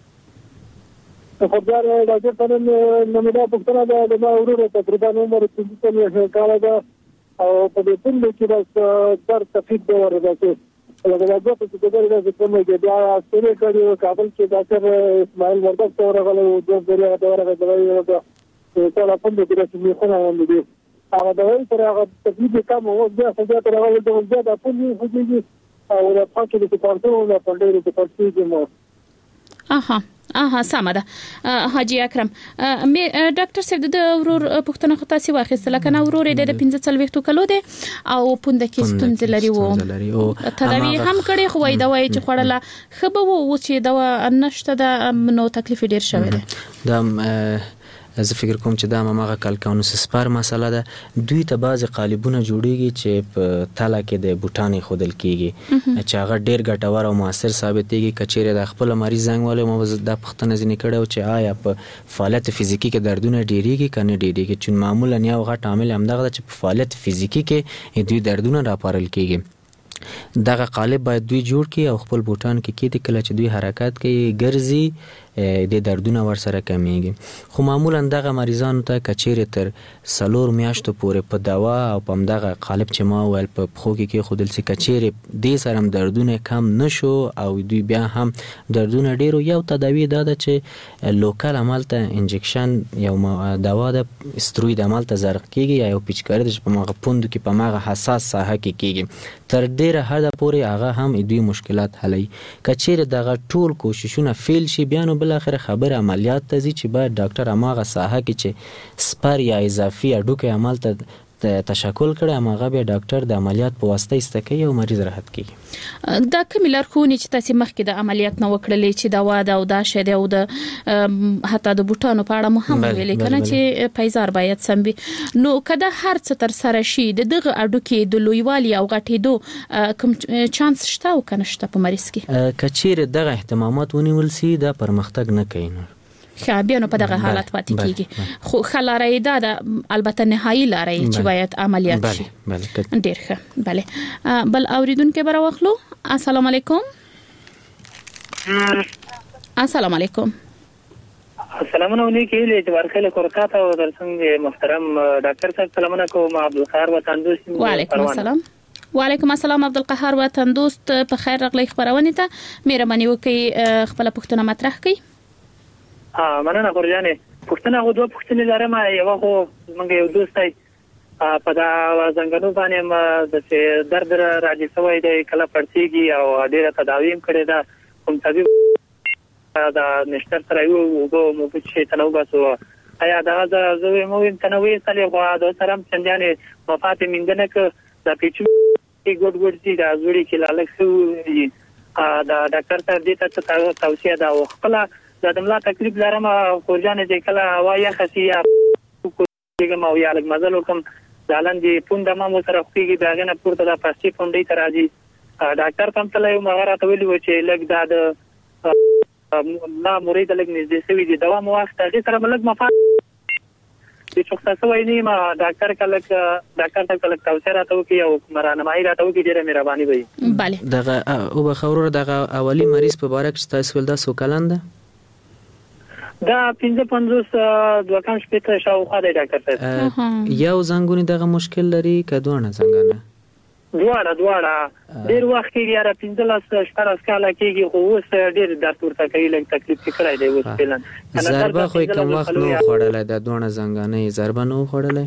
خبر راځي په نن موږ په څنګه د ما ورور تقریبا عمر څه کال ده او په دې ټول کې د در تفید دی ورته. لکه دا په څه ډول د کومه کې بیا سره کړو کابل کې ډاکټر اسماعیل وردک ته ورغلو د ډېر ډېر غوړې ده ټول په دې کې چې خو نه وندي هغه د وایي تر هغه تفید کم او بیا څنګه تر هغه د وځه د پولیس خوږي او د پاکي د پارټو د پندې د پارټي مو. اها اها سمه ده. حاجی اکرم مې ډاکټر صاحب د ورور پښتنه خطا سي واخیستل کنه ورور د پنځه څلويختو کلو دی او پوند کې ستونزې لري وو تداوی هم کړي خو وای دا وای چې خړله خبه وو چې دا نشته د نو تکلیف ډیر شوی دی. د زه فکر کوم چې دا ماغه کلکانوس سپار مسله ده. دوی ته بعض قالبونه جوړیږي چې په تله کې د بوټانې خودل کیږي چې هغه ډیر ګټور او موثر ثابتېږي. کچېره د خپل مریض زنګ والو مو د پښتنه ځنې کړو چې آیا په فعالیت فزیکی کې دردونه ډیریږي کنه ډیریږي، چې معمولا یو غټ عامل همدغه چې په فعالیت فزیکی کې دوی دردونه راپارل کیږي. دغه قالب باید دوی جوړ کړي او خپل بوټان کې کېدي کله چې دوی حرکت کوي ګرځي د دردونه ورسره کمیږي. خو معمولا دغه مریضانو ته کچېره تر سلور میاشتو پورې په دوا او په دغه قالب چې ما ویل په پخو کې کې خودل سي کچېره دې سره دردونه کم نشو او دوی بیا هم دردونه ډیرو، یو تداوی دا ده چې لوکال عمل ته انجکشن یو دوا د استروید عمل ته زرق کیږي یا یو پیچکاری د په ماغه پوند کې په ماغه حساس ساحه کې کیږي. تر ډیره حد پورې هغه هم دوی مشکلات حلوي. کچېره دغه ټول کوششونه فیل شي بیا نو بل اخر خبر عملیات ته ځي چې باید ډاکټر اماغه ساحه کې چې سپر یا اضافي اډوکه عمل ته تشکل کړي اماغه به ډاکټر د عملیات په واسطه استکي او مریض راحت کیږي. دا کوم لارښوونې چې تاسو مخکې د عملیات نو وکړلې چې دا واده او دا شه او د حتی د بوټانو په اړه مهم ویلې کنه چې پیزار باید سم وي، نو کله هر څه تر سره شي دغه اډوکه د لویوالي او غټېدو کوم چانس شته او کنه شته په مریض کې؟ کچېره دغه اهتمامات ونیول سي دا پرمختګ نه کوي. نو خابيانو په دغه حالت پاتې کیږي. خو خلارای دا د البته نهایی لاري چې باید عملیات شي. بله ډیر ښه. بله بل اوریدونکو بر واخلو. السلام علیکم. السلام علیکم. سلامونه علیکم له ورخله کورکاته او درڅنګ محترم ډاکټر صاحب سلامونه کوم عبدالقهار وطندوست. وعلیکم السلام. وعلیکم السلام عبدالقهار وطندوست په خیر راغلی خبرونه ته. مهرباني وکړئ خپل پوښتنه مطرح کړئ. ها مننه ګورجانې. پوښتنه غو دوه پوښتنې لرم. یو خو موږ یو دوستای په دا څنګه باندې ما د درد راځي سوې د کله پړسيږي او ډیره تداوی هم کړې ده کوم طبيب دا نشتر سره یو وګو مو په شي تنو باسو آیا دا زوی مو تنوي سره غوا د سرم څنګه مفات میندنه ک دا پیچو ګډ ګډ دي دا زوري کې لالک سو دا ډاکټر ته دې ته توصيه دا خپل دا دملا تکلیف لرم خورجانې د کله هوايه خسیه کوم او یا لګ مزل کوم ځالن دي پوند ما مو سره خوږي داغه نه پورته د پاستي پوندې ته راځي ډاکټر کوم تل یو مغره ته ویلو چې لګ دا د لا مرید لګ نږدې سوي دي دوا مو وخت هغه سره ملګ مفاد د چوکتا سوي نه ما ډاکټر کله ډاکټر ته کله توصيه راته وکي او مرانمایي راته وکي ډیره مهرباني وي. bale دغه او بخورو دغه اولی مریض په باره کې تاسو ول دا سو کلنده دا پنځه پنځوس دوه کم شپږ شاوخوا دی ډاکټر صاحب. یو زنګونی دغه مشکل لري کدوونه زنګانه دواړه دواړه ډیر وخت کې یاره پنځه لاس شپږ کاله کېږي خو اوس ډیر درد ورته کوي لږ تکلیف کړای دی اوس فعلا. ضربه خو کوم وخت نو خوړلای د دوه زنګانه ضربه نو خوړلای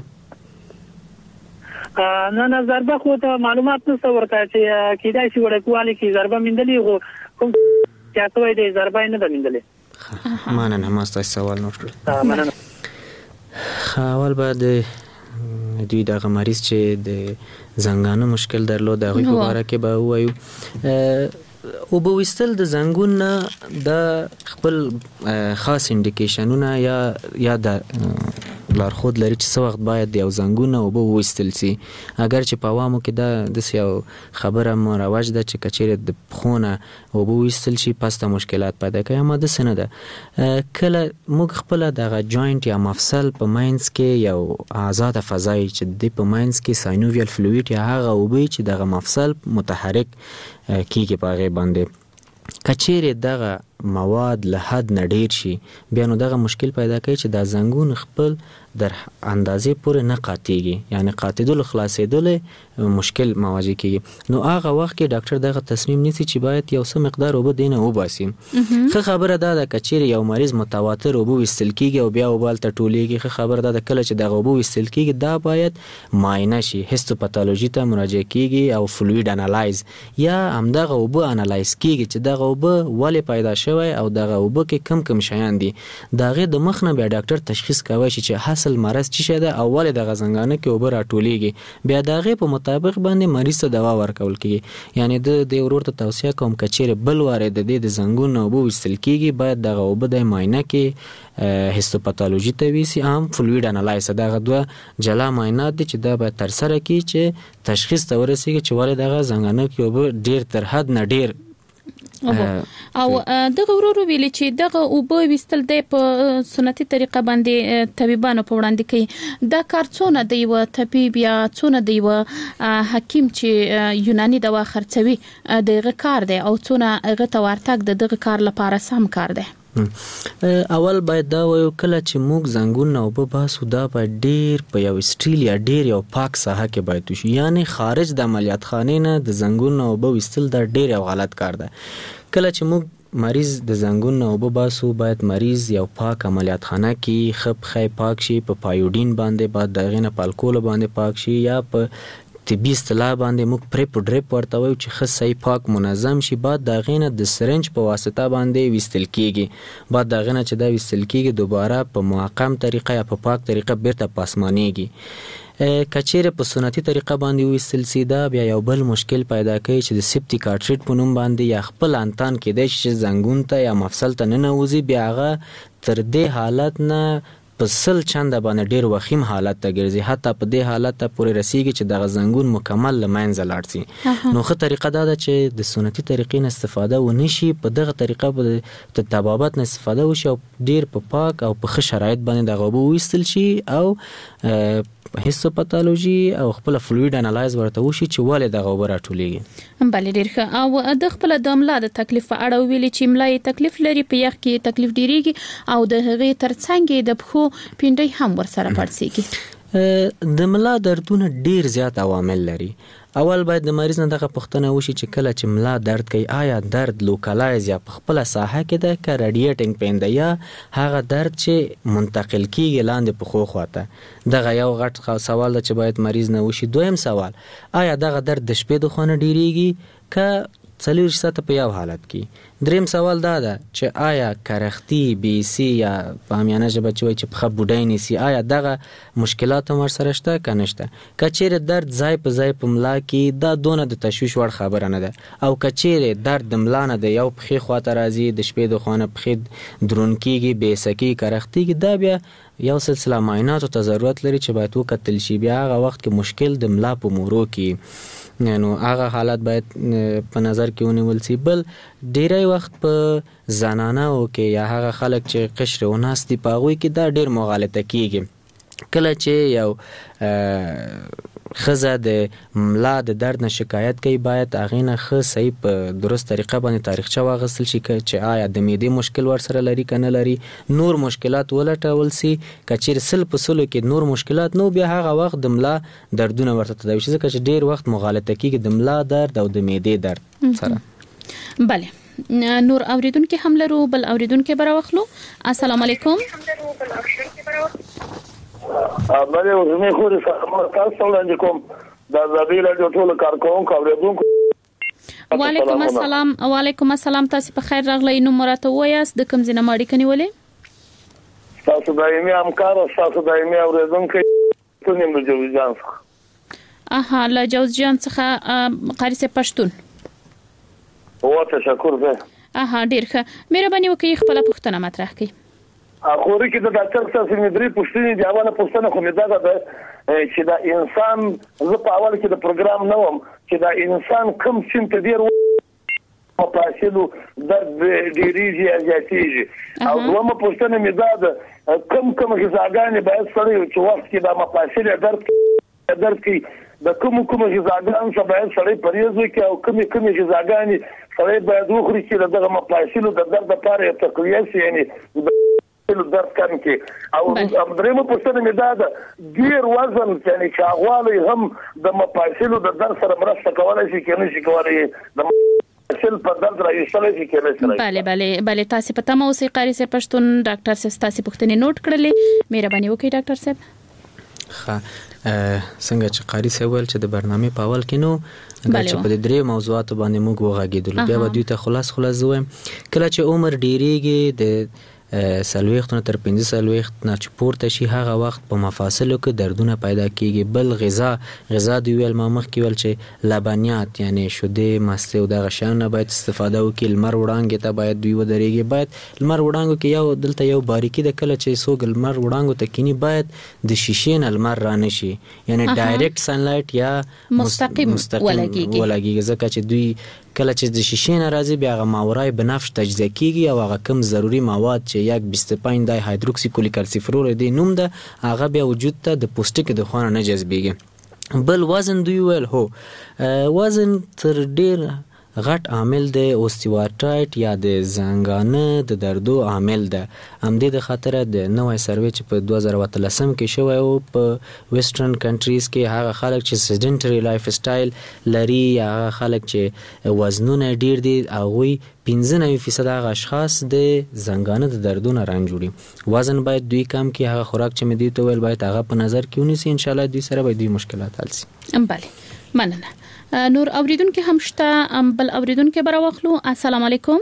نه نه ضربه خو ته معلومات نه ورته چې کیدای شي وړکوالي کې ضربه مندلې خو کوم چې تاسو یې ضربه نه ده مندلې. مننه ما ستاسو سوال نوٹ کړ. مننه. اول بعد دوی دغه مریض چې د زنګانه مشکل درلود دغه په اړه کې به وایو او به وستل د زنګون نه د خپل خاص انډیکیشنونه یا یا د لارښود لري چې څو وخت باید د یو زنګونه او به وستل سي. اگر چې په عوامو کې دا د یو خبره مروج ده چې کچېره د خونه او به وستل شي پسته مشکلات پیدا کوي اما د سنه ده کله موږ خپل دغه جوینټ یا مفصل په ماینز کې یو آزاد فضای چې د په ماینز کې ساینوویل فلویډ یا هغه او به چې دغه مفصل متحرک کیږي په غي باندې کچېره دغه مواد له حد نه ډیر شي بیا نو دغه مشکل پیدا کوي چې د زنګون خپل در اندازې پورې نه قاتېږي یعنی قاتېدل خلاصېدل مشکل مواجه کیږي. نو هغه وخت کې ډاکټر دغه تصمیم نیسي چې باید یو څه مقدار وب دینه وباسي. خه خبره ده د کچېره یو مریض متواتر وب وستل کیږي او بیا وبال ته ټولېږي. خه خبره ده د کله چې دغه وب وستل کیږي دا باید معاینه شي هیستوپاتولوژي ته مراجعه کیږي او فلویډ انالایز یا همدغه وب انالایز کیږي چې دغه وب ولې پیدا شوی او دغه اوبه کې کم کم شیان دي دغه د مخ نه بیا ډاکټر تشخیص کوي چې حاصل مرض څه شه ده او ولې دغه زنګانه کې اوبه راټولېږي بیا دغه په مطابق باندې مریض ته دوا ورکول کیږي یعنی د د ورور ته توصیه کوم کچېره بل واره د دې د زنګون اوبه وستل کیږي باید دغه اوبه د معاینه کې هیستوپاتولوژي ته ویسي هم فلوید انالایز دغه دوه جلا معاینات دي چې دا به تر سره کی چې تشخیص ته ورسیږي چې ولې دغه زنګانه کې اوبه ډیر تر حد نه ډیر او دغه ورور ویل چې دغه اوبه وستل د په سنتي طریقه باندې طبيبانو په وړاندې کوي دا کار څونه دی و طبيب یا څونه دی و حکیم چې یوناني دوا خرڅوي دغه کار دی او څونه هغه ته ورتګ دغه کار لپاره سم کار دی اول باید دا وایو کله چې موږ زنګون او په باسو دا په ډیر په یو استرالیا ډیر یو پاک ساحه کې باید وشي یعنی خارج د عملیات خانه نه د زنګون او په وستل دا ډیر یو غلط کار ده کله چې موږ مریض د زنګون او په باسو باید مریض یو پاک عملیات خانه کې خپ خې پاک شي په پایوډین باندې بعد دغه نه پالکول باندې پاک شي یا په طبي اصطلاح باندې موږ پریپ ډریپ ورته وایو چې خاص صحیح پاک منظم شي بعد دغه نه د سرنج په واسطه باندې وستل کیږي بعد دغه نه چې دا وستل کیږي دوباره په معقم طریقه یا په پاک طریقه بیرته پاسمانېږي کچېره په سنتي طریقه باندې وستل سیدا بیا یو بل مشکل پیدا کوي چې د سپټیک ارټریټ په نوم باندې یا خپل انتان کې د شې زنګون ته یا مفصل ته نه نوځي بیا هغه تر دې حالت نه په سل چند باندې ډیر وخیم حالت ته ګرځي حتی په دې حالت ته پورې رسیږي چې د زنګون مکمل لمنځه لاړ شي نو خه طریقه دا ده چې د سنتي طریقې نه استفاده ونشي په دغه طریقه په تطبیقات نه استفاده وشي او ډیر په پاک او په ښه شرایط باندې دغه وبو وستل شي او هیستوپاتولوژي او خپل فلوید انالایز ورته وشي چې ولې دغه اوبه راټولېږي بله ډېر ښه او د خپل د ملا د تکلیف په اړه ویلي چې ملا یې تکلیف لري په یخ کې تکلیف ډېریږي او د هغې ترڅنګ د پښو پینډۍ هم ورسره پړسېږي د ملا دردونه ډېر زیات عوامل لري اول باید د مریض نه دغه پوښتنه وشي چې کله چې ملا درد کوي آیا درد لوکالایز یا په خپل ساحه کې ده که رادیټینګ پین ده یا هغه درد چې منتقل کیږي لاندې په خو خواته دغه یو غټ سوال ده چې باید مریض نه وشي دویم سوال آیا دغه درد د شپې د خونه ډیریږي که څلور ساعته په یو حالت کې دریم سوال دا ده چې آیا کرختی بی سی یا په امیانه ژبه چې وایي چې پخه بوډۍ نیسي آیا دغه مشکلات هم ورسره شته که نشته که چیرې درد ځای په ځای په ملا کې دا دونه د تشویش وړ خبره نه ده او که چیرې درد د ملا نه د یو پښې خواته راځي د شپې د خوا نه پښې دروند کېږي بېسکي کرختېږي دا بیا یو سلسله معایناتو ته ضرورت لري چې باید وکتل شي بیا هغه وخت کې مشکل د ملا په مورو کې نو هغه حالات باید په نظر کې ونیول شي بل ډیری وخت په زنانو کې یا هغه خلک چې قشر و ناس دي په هغوی کې دا ډیر مغالطه کیږي کله چې یو خزه د ملا د درد نه شکایت کوي باید هغې نه ښه صحیح په درست طریقه باندې تاریخچه واخیستل شي چې آیا د معدې مشکل ورسره لري که نه لري نور مشکلات ولټول سي که چیرې سل په سلو کې نور مشکلات نو بیا هغه وخت د ملا دردونه ورته تداوي شي ځکه چې ډیر وخت مغالطه کیږي د ملا درد او د معدې درد سره بله نور اوریدونکو هم لرو بل اوریدونکو به راوخلو السلام علیکم بله اوسنی خو د تاسو وړاندې کوم د ازادي راډیو ټول کارکونکو اوریدونکو وعلیکم السلام وعلیکم السلام تاسو په خیر راغلی نو مرته وایاست د کوم ځای نه اړیکه نیولې تاسو دایمي همکار تاسو دایمي اوریدونکو ته نیم د جوزجان څخه اها له جوزجان څخه قاری صاحب پښتون او تشکر زه اها ډیر ښه مهرباني وکړئ خپل پوښتنه مطرح کړئ اخوري کې د ډاکټر تاسو مې درې پوښتنې دی اوله پوښتنه خو مې دا ده چې دا انسان زه په اول کې د پروګرام نه وم چې دا انسان کوم سیم ته ډیر مفاصلو د ډیریږي یا زیاتېږي او دومره پوښتنه مې دا ده کوم کوم غذاګانې باید سړی چې وخت کې دا مفاصل درد درد کوي د کوم کوم غذاګانو څخه باید سړی پرهیز وکړي او کومې کومې غذاګانې سړی باید وخوري چې دغه مفاصلو د درد لپاره یو تقویه شي یعنی درد کم کې او درېمه پوښتنه مې دا ده ډېر وزن یعنی چاغوالی هم د مفاصلو د درد سره مرسته کولی شي که نه شي کولی د مفاصل په درد راایستلی شي که نه شي بله بله بله تاسې په تمه اوسئ قاري صاحب پښتون ډاکټر صاحب ستاسې پوښتنې نوټ کړلې مهرباني وکړئ ډاکټر صاحب ښه څنګه چې قاری صاحب ویل چې د برنامه په اول کې نو دا چې په درې موضوعاتو باندې موږ وغږیدل بیا به دوی ته خلاص خلاص وایم کله چې عمر ډیریږي د سلويخت نه تر پنځه سلويخت نه چې پورته شي هغه وخت په مفاصلو کې دردونه پیدا کیږي بل غذا غذا دی ویل ما مخ کې ویل چې لبنیات یعنی شوده ماسته او د غشان نه باید استفاده وکړي لمر وړانګ ته باید دوی ودرېږي باید لمر وړانګ کې یو دلته یو باریکی د کله چې سوګ لمر وړانګ ته کینی باید د شیشې نه لمر را نشي یعنی ډایرکټ سنلایت یا مستقیم ولګيږي ولګيږي ځکه چې دوی کله چې د شیشې نه راځي بیا هغه ماورای بنفش تجزیه کیږي او هغه کم ضروری مواد چې یک بیست و پنج دای هایدروکسی کولیکالسیفرول دی نوم ده هغه بیا وجود ته د پوستکي د خوانه نه جذبېږي بل وزن دوی ویل هو وزن تر ډیر غټ عامل دی اوستیوارټایټ یا د زنګانه د دردو عامل ده همدې د خاطر د نوې سروې چې په دوه زره اتلسم کې شوی او په ویسټرن کنټریز کې هغه خلک چې سیډنټری لایف سټایل لري یا هغه خلک چې وزنونه ډیر دي هغوی پنځه نوي فیصد هغه اشخاص د زنګانه د دردونو رنج جوړي وزن باید دوی کم کې هغه خوراک چې مې دی ته ویل باید هغه په نظر کې ونیسي ان شاء الله دوی سره به دوی مشکلات حل شي بله مننه نور اوریدونکو هم شته بل اوریدونکو برا واخلو السلام علیکم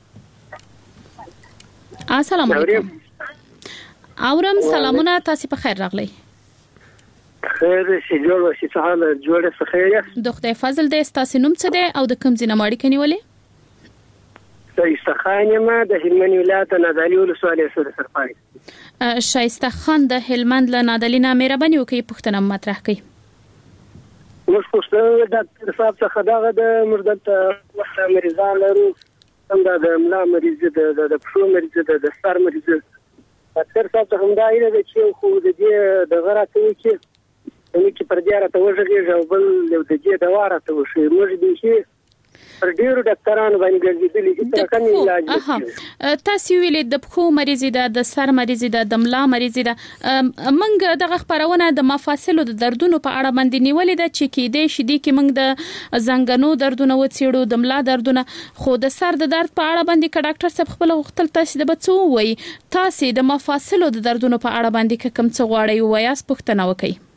السلام علیکم اورم سلامونه تاسو په خیر راغلی خیر شي جوړ شي څه حال جوړ څه خیر د خدای فضل دې تاسو نوم څه دی او د کوم ځای نه ماړی کنيولې شایسته خان ما د هلمند ولایت نادعلي ولسوالۍ سره سرپای شایسته خان د هلمند له نادعلي نه مهرباني وکړئ پوښتنه مطرح کړئ موږ پوښتنه ډاکټر صاحب څخه دغه د مردت وخت مریضان لرو څنګه د ملا مریض د د پښو مریض د سر مریض ډاکټر صاحب څنګه دا ایله چې خو د دې د غراته وکي نو چې پر دې راته وژغې او بل د دې د واره ته وشي موږ دې شي پر ډیرو ډاکټرانو باندې ګرځېدلي چې تر کومه علاج وکړي تاسو ویلې د پښو مریض ده د سر مریض ده د ملا مریض ده منګ دغه خبرونه د مفاصلو د دردونو په اړه باندې نیولې ده چې کې دې شې دي کې منګ د زنګنو دردونه وڅېړو د ملا دردونه خو د سر د درد په اړه باندې ک ډاکټر صاحب خپل غوښتل تاسو د بچو وای تاسو د مفاصلو د دردونو په اړه باندې کوم څه غواړئ وایاس پوښتنه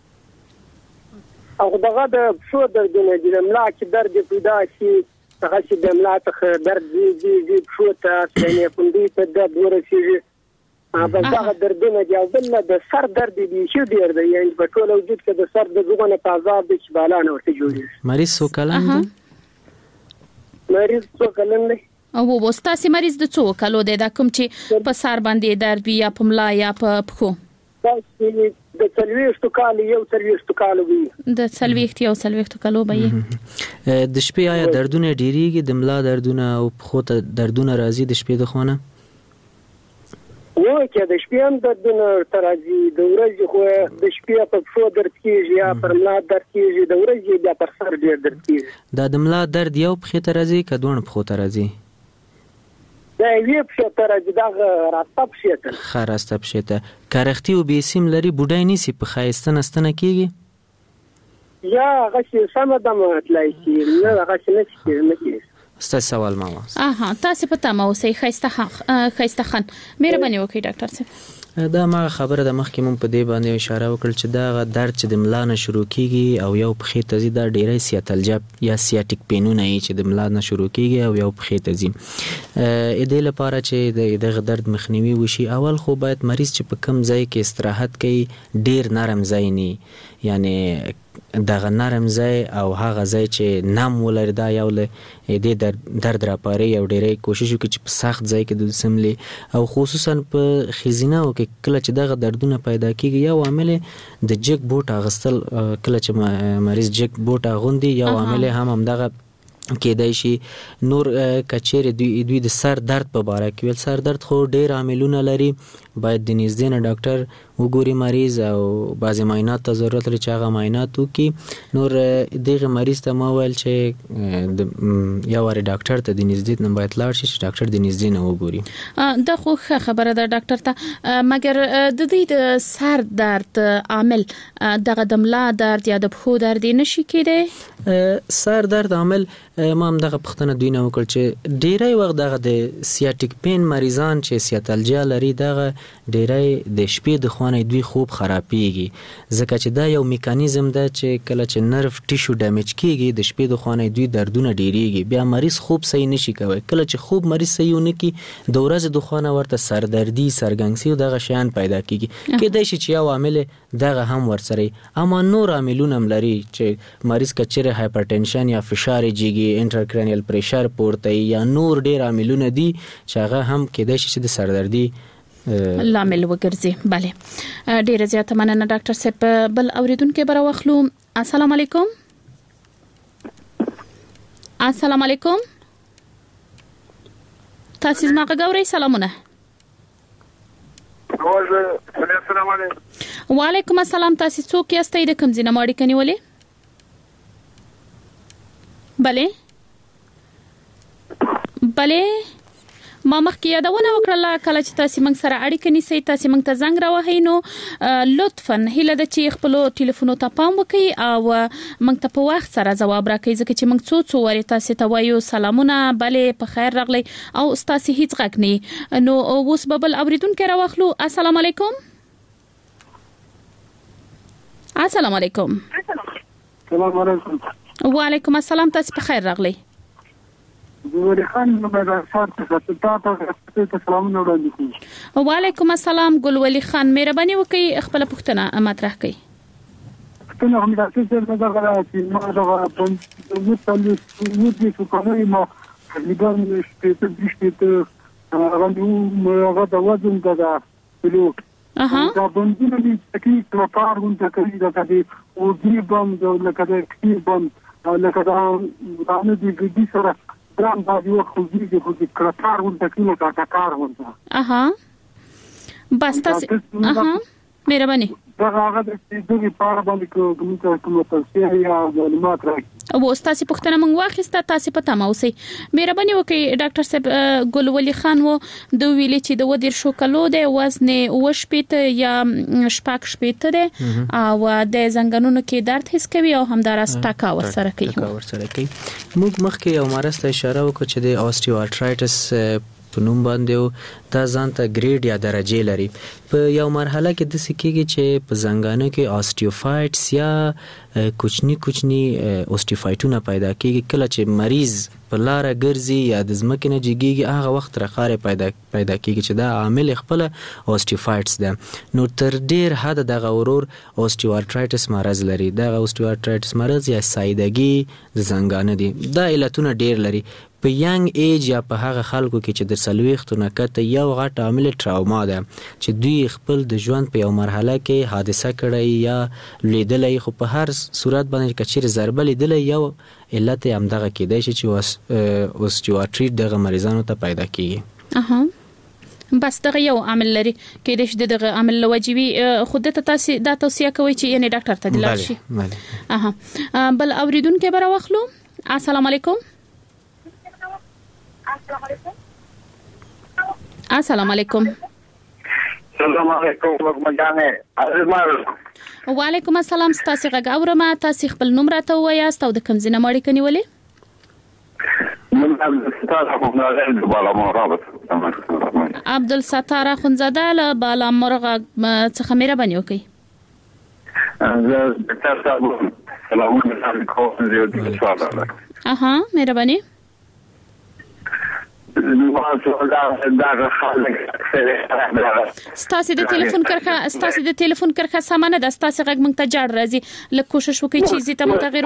وکړئ او دغه د پښو دردونه د ملا کې درد پیدا شي هغه چې د ملا څخه درد دی دی دی شو ته څنګه پوندې ته درد ورسیږي هغه دغه دردونه دی او بل د سر درد دی چې ډیر دی یعنی په ټول وجود کې د سر د دغه تازه د چبالانه ورته جوړي مریض څو کلن دی مریض څو کلن دی او وستاسي مریض د څو کلو دی دا کوم چې په سر باندې درد وي یا په ملا یا په پښو د څلويشتو کال یو څلويشتو کال وي د څلويشت یو څلويشتو کالو به د شپې آیا دردونه ډیریږي د ملا دردونه او پښو ته دردونه راځي د شپې د خونه نو چې د شپې هم دردونه راځي د ورځې خو د شپې په پښو درد کیږي یا پر ملا درد کیږي د ورځې بیا پر سر ډیر درد کیږي دا د ملا درد یو پښې ته راځي که دوه پښو ته راځي دا یو څه تر دې دا راسته پښته خراسته پښته کارختي او بیسیم لري بډای نسی په خایسته نستنه کیږي یا هغه سم د متلای شي نه هغه څه نه کیږي ست سوال ما واس اها تاسو پته مو سي خایسته خان خایسته خان مهرباني وکړئ ډاکټر صاحب دا ما خبره د مخکې مون په دې باندې اشاره وکړل چې دا درد چې د ملا نه شروع کیږي او یو پخې ته زی دا ډیری سیاتلجب یا سیاتیک پینونه یې چې د ملا نه شروع کیږي او یو پخې ته زی ا دې لپاره چې د درد مخنیوي وشي اول خو باید مریض چې په کم ځای کې استراحت کوي ډیر نرم ځای نه یعنی دغه نرم ځای او هغه ځای چې نم ولر دا یو له دې درد را پاره یو ډیره کوشش وکړي چې په سخت ځای کې د سملي او خصوصا په خزینه او کې کله چې دغه دردونه پیدا کیږي یو عامل د جګ بوټ اغستل کله چې مریض جګ بوټ اغوندي یو عامل هم هم دغه کېدای شي نور کچېره دوی دوی د سر درد په اړه کې ول سر درد خو ډېر عاملونه لري باید د نږدې نه ډاکټر وګوري مریض او بعضی معاینات ته ضرورت لري چې هغه معاینات وکړي نور دغه مریض ته ما ویل چې د یو وری ډاکټر ته د نږدې نه باید لاړ شي چې ډاکټر د نږدې نه وګوري دا خو خبره ده ډاکټر ته مګر د دې د سر درد عامل دغه د ملا درد یا د پښو درد نشي کېده سر درد عامل ما هم دغه پښتنه دوی نه وکړ چې ډیری وخت دغه د سیاتیک پین مریضان چې سیاتلجیا لري دغه ډیری د شپې د خوانه دوی خوب خرابېږي ځکه چې دا یو میکانیزم ده چې کله چې نرف ټیشو ډیمیج کیږي د شپې د خوانه دوی دردونه ډیریږي بیا مریض خوب صحیح نشي کوي کله چې خوب مریض صحیح ونه کی د ورځې د خوانه ورته سردردي سرګنګسي او دغه شیان پیدا کیږي کېدای شي چې یو عامل دغه هم ورسره اما نور عاملونه هم لري چې مریض کچره هایپرټنشن یا فشار جیږي انټرکرانیل پریشر پورته یا نور ډیر عاملونه دي چې هغه هم کېدای شي چې د سردردي لامل وګرځي. bale ډیره زیاته مننه ډاکټر صاحب. بل اوریدونکو بر واخلو. السلام علیکم. السلام علیکم. تاسو ما غوړی سلامونه. السلام علیکم. وعلیکم السلام. تاسو څوک یاستئ د کوم ځای نه ماړی کنیولې؟ بله بله ما مخکې یادونه وکړه کله چې تاسو موږ سره اړیکه نیسئ تاسو موږ ته زنګ راوهئ نو لطفا هیله ده چې خپل ټلیفون ته پام وکړئ او موږ ته په وخت سره جواب راکړئ ځکه چې موږ څو څو وری تاسو ته وایو سلامونه بله په خیر راغلی او تاسو هیڅ غږ نه نو اوس ببل اوریدونکو راوخلو. السلام علیکم. السلام علیکم. السلام علیکم. وعلیکم السلام. تاسو په خیر راغلی. ګلولي خان نو مې راځه تاسو ته سلامونه وړاندې کوم. وعلیکم السلام ګلولي خان. مهرباني وکړئ خپل پوښتنه مطرح کړئ. څنګه هم تاسو ته دا غواړم چې ما دا په یو څه یو څه څه کومه ما لیدل شپې د شپې راغلو هغه د وزن دا پلو اها دا بندونه دي چې کلوپار غونډه کوي دا د او دی بم دا لکه د کی بم لکه دا باندې د ګډي سره ګرام باندې خو دې د خو د کلوپار غونډه کوي دا کار غونډه اها بس تاسو اها مهرباني دا هغه د دې پاره باندې کوم څه کوم تفصیل یا معلومات راکړي او تاسو پوښتنه مونږ واخیسته تاسو په تمه اوسئ. مهرباني وکړئ ډاکټر صاحب ګلولي خان وو د ویلې چې د ودیر شو کلو د وزن وشپېته یا شپږ شپېته ده او د زنګونونو کې درد حس کوي او همدارس ټاکا ورسره کوي ورسره کوي. موږ مخکې یو مرسته اشاره وکړه چې د اوسټیوارټرایټس په نوم باندې دا ځان ته ګریډ یا درجه لري. په یو مرحله کې د سکیږي چې په زنګانو کې اوسټیوفایټس یا کوچنی کوچنی اوسټیوفایټونه پیدا کیږي کله چې مریض په لار ګرځي یا د ځمکې نه جګیږي هغه وخت راخاره پیدا پیدا کیږي چې دا عامل خپل اوسټیوفایټس ده. نو تر ډیر حد دغه ورور اوسټیوارټرایټس مرض لري. دا اوسټیوارټرایټس مرض یا سایدګي د زنګانو دي. دا علتونه ډیر لري. په ینګ ایج یا په هغه خلکو کې چې د سلويختو نه کته یو غټ عامل ټراوما ده چې دوی خپل د ژوند په یو مرحله کې حادثه کړی یا لیدلې خو په هر صورت باندې کچېر ضربه لیدلې یو علت هم دغه کېدای شي چې اوسټیوارټریټ دغه مریضانو ته پیدا کیږي. اها بس دغه یو عامل لري کې د شد دغه عامل لوجوي خود ته تاسو دا توصيه کوي چې یعنی ډاکټر ته دلار شي. اها بل اوریدونکو بر واخلو. السلام علیکم. السلام علیکم. السلام علیکم. السلام علیکم وګمجانه ازمر. وعلیکم السلام. تاسو غږ اورم. تاسو خپل نوم راته وایاست او د کوم ځای نه مړی کنیولې؟ عبد الستار اخونزاده له بالا مرغ څخه مهرباني وکړئ. زه ډاکټر صاحب سلامونه علیکم زه د سوال اها مهرباني. ستاسو د ټلیفون کرخه ستاسو د ټلیفون کرخه سمانه د ستاسو غږ مونږ ته جوړ راځي لکه کوشش وکړئ چې زیاته متغیر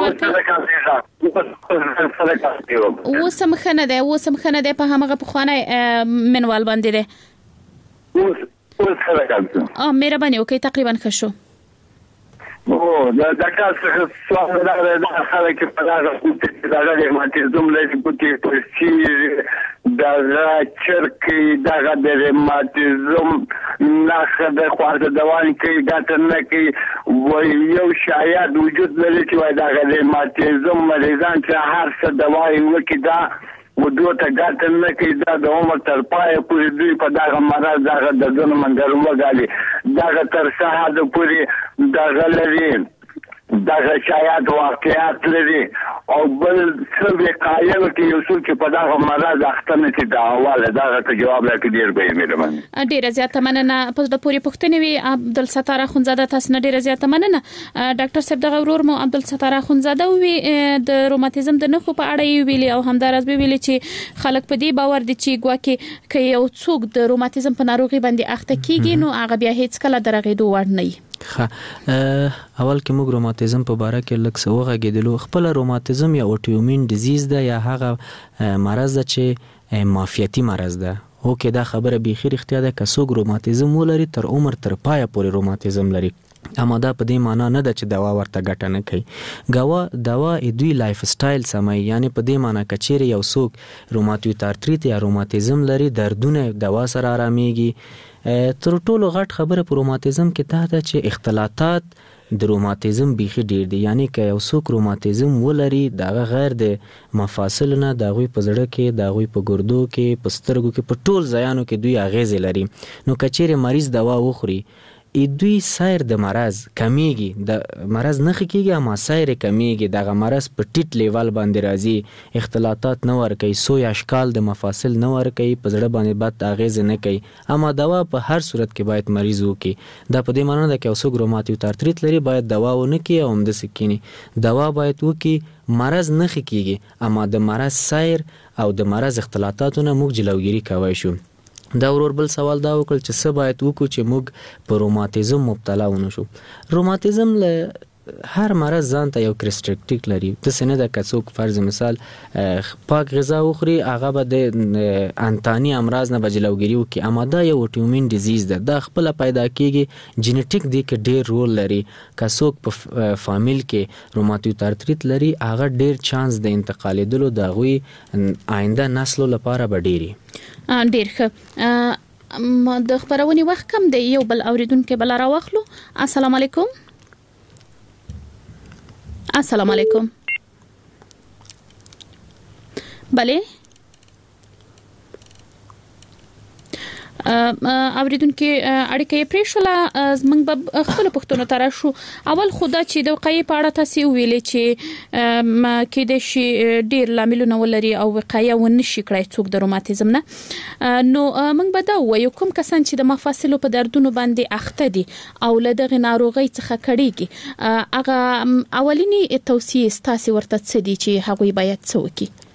ورکړئ. و سمخنه ده و سمخنه ده په هغه په خوانه منوال باندې ده. اوس خلک اه مهرباني وکړئ تقریبا ښه شو. او دا ډاکټر څه سوال دا دا خلک په دا چې دا د ماتېزوم لري چې په سی دا چرکی دا د ماتېزوم نه د خواړه دوان کې ډاکټر نه کې وای یو شاید وجود لري چې وای دا د ماتېزوم مریضان چې هر څه دوايي وکي دا ودو ته ګټه نه کوي دا د عمر تر پای پورې دوی په دغه مرض دغه د ځنو منګرو وګالي دغه تر سهاد پورې دغه لري دغه شایعات واقعیات لري او بل څه وقایه کې یو څوک چې په دغه مرض اخته نه شي دا حواله دغه ته جواب راکړي ډیر به مهرباني. ډیره زیاته مننه. په د پوری پښتنې وی عبدالستار اخونزاده تاسو نه ډیره زیاته مننه. ډاکټر صاحب دغه ورور مو عبدالستار اخونزاده وی د روماتیزم د نخو په اړه ویلي او همدارس به ویلي چې خلک په دې باور دي چې ګواکې ک یو څوک د روماتیزم په ناروغي باندې اخته کیږي نو هغه بیا هیڅ کله درغېدو وړ نه وي. خا اول کې موږ روماتیزم په باره کې لږ څه وغږیدلو. خپل روماتیزم یا اوټیومین ډیزیز ده یا هغه مرض ده چې معافیتي مرض ده. هو کې دا خبره بیخي رښتیا ده که څوک روماتیزم ولري تر عمر تر پایه پورې روماتیزم لري، اما دا په دې معنی نه ده چې دوا ورته ګټه نه کوي. غوا دوا دوی لایف سټایل سمي، یعنی په دې معنی کچېره یو څوک روماتویډ ارتریت یا روماتیزم لري دردونه دوا سره آراميږي. تر ټولو غټ خبره په روماتیزم کې دا ده چې اختلاطات د روماتیزم بیخي ډیر دي، یعنی که یو څوک روماتیزم ولري دا غیر د مفاصل نه د غوي په زړه کې د غوي په ګردو کې په سترګو کې په ټول ځایانو کې دوی اغیز لري. نو کچېره مریض دوا وخوري ای دوی سایر د مرض کمیږي، د مرض نه خکېږي اما سایر کمیږي، دغه مرض په ټیټ لیول باندې راځي، اختلاطات نه ور کوي، سوی اشکال د مفاصل نه ور کوي، په زړه باندې بد اغیز نه کوي. اما دوا په هر صورت کې باید مریض وکي. دا په دې معنی ده چې اوسو روماتویډ ارتریت لري باید دوا ونه کی او هم د سکینی دوا باید وکي، مرض نه خکېږي اما د مرض سایر او د مرض اختلاطاتونه موږ جلوګیری کوي شو. دا ورور بل سوال دا وکړ چې څه باید وکړو چې موږ په روماتیزم مبتلا ونه شو. روماتیزم له هر مرض ځان ته یو کریسټریکټیک لري. د سینې د کڅوک فرض مثال پاک غذا وخوري هغه به د انتانی امراض نه بجلوګری وکي، اما دا یو اوټیومین ډیزیز ده، دا خپل پیدا کیږي، جینیټیک دی کې ډیر رول لري. کڅوک په فامیل کې روماتویډ ارتریت لري هغه ډیر چانس د انتقالېدلو د غوي آینده نسلو لپاره به ډیری. ډیر ښه. د خبرونې وخت کم دی، یو بل اوریدونکو بل راوخلو. السلام علیکم. السلام علیکم. بله اوریدونکو اړیکې پریښوله زمنګ به خپل پښتون تر شو. اول خدا چې د وقایې په اړه تاسو ویلې چې کې د شي ډیر لاملونه ولري او وقایه ونشي کړای څوک د روماتیزم نه، نو موږ به دا وایو کوم کسان چې د مفاصلو په دردونو باندې اخته دي او له دغه ناروغي څخه کړيږي هغه اولینی توصیه ستاسو ورته څه دي چې هغه باید څه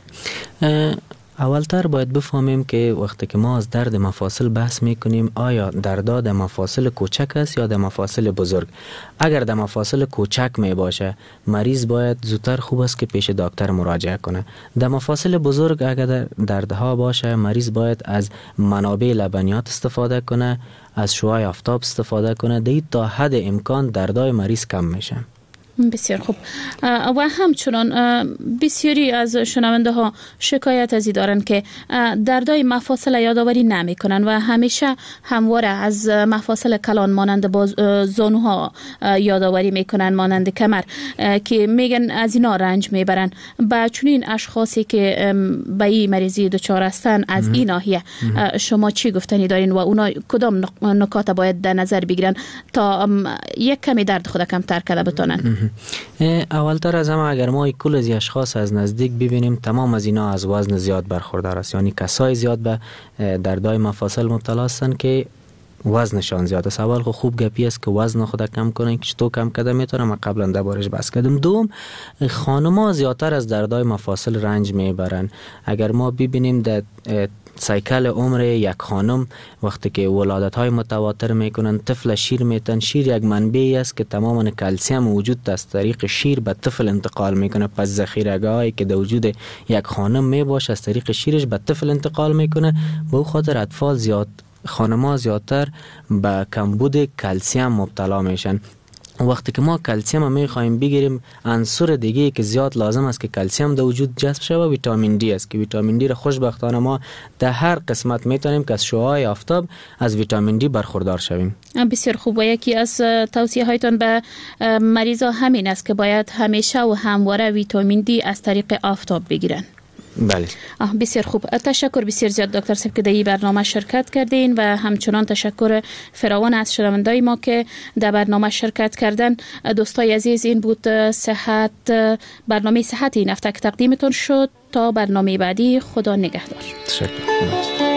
وکړي؟ اولتر باید بفهمیم که وقتی که ما از درد مفاصل بحث میکنیم آیا درد در مفاصل کوچک است یا در مفاصل بزرگ. اگر در مفاصل کوچک می باشه مریض باید زودتر خوب است که پیش دکتر مراجعه کنه. در مفاصل بزرگ اگر دردها باشه مریض باید از منابع لبنیات استفاده کنه، از شعاع آفتاب استفاده کنه، دیگه تا حد امکان دردهای مریض کم میشه. بسیار خوب. و همچنان بسیاری از شنونده ها شکایت از این دارن که دردای مفاصل یادآوری نمی کنن و همیشه همواره از مفاصل کلان مانند باز زانوها یادآوری میکنن، مانند کمر، که میگن از اینا رنج میبرن. با چنین اشخاصی که به این مریضی دچار هستن از این ناحیه شما چی گفتنی دارین و اونا کدام نکات باید در نظر بگیرن تا یک کمی درد خود کمتر کرده بتونن؟ اولتر از همه اگر ما کل از اشخاص از نزدیک ببینیم تمام از اینا از وزن زیاد برخوردار است، یعنی کسای زیاد به دردهای مفاصل مبتلا هستند که وزنشان زیاد است. اول خو خوب گپی است که وزن خود کم کنن که چطور کم کده میتونه. من قبلا دربارش بحث کردم. دوم خانم‌ها زیادتر از دردهای مفاصل رنج میبرن. اگر ما ببینیم در سایکل عمر یک خانم وقتی که ولادت های متواتر میکنن طفل شیر میتن، شیر یک منبعی است که تماما کلسیم وجود از طریق شیر به طفل انتقال میکنه. پس ذخیره‌هایی که در وجود یک خانم میباشه از طریق شیرش به طفل انتقال میکنه. به او خاطر اطفال زیاد خانم‌ها زیادتر به کمبود کلسیم مبتلا میشن. وقتی که ما کلسیم میخوایم بگیریم عنصر دیگه که زیاد لازم است که کلسیم در وجود جذب شود ویتامین دی است که ویتامین دی را خوشبختانه ما در هر قسمت میتونیم که از شعاع آفتاب از ویتامین دی برخوردار شویم. بسیار خوب. و یکی از توصیه هایتان به مریضا همین است که باید همیشه و همواره ویتامین دی از طریق آفتاب بگیرن. بله. بسیار خوب، تشکر بسیار زیاد دکتر صاحب که در این برنامه شرکت کردین و همچنان تشکر فراوان از شنوندای ما که در برنامه شرکت کردن. دوستای عزیز، این بود صحت، برنامه صحت این هفته که تقدیمتون شد. تا برنامه بعدی، خدا نگهدار. تشکر.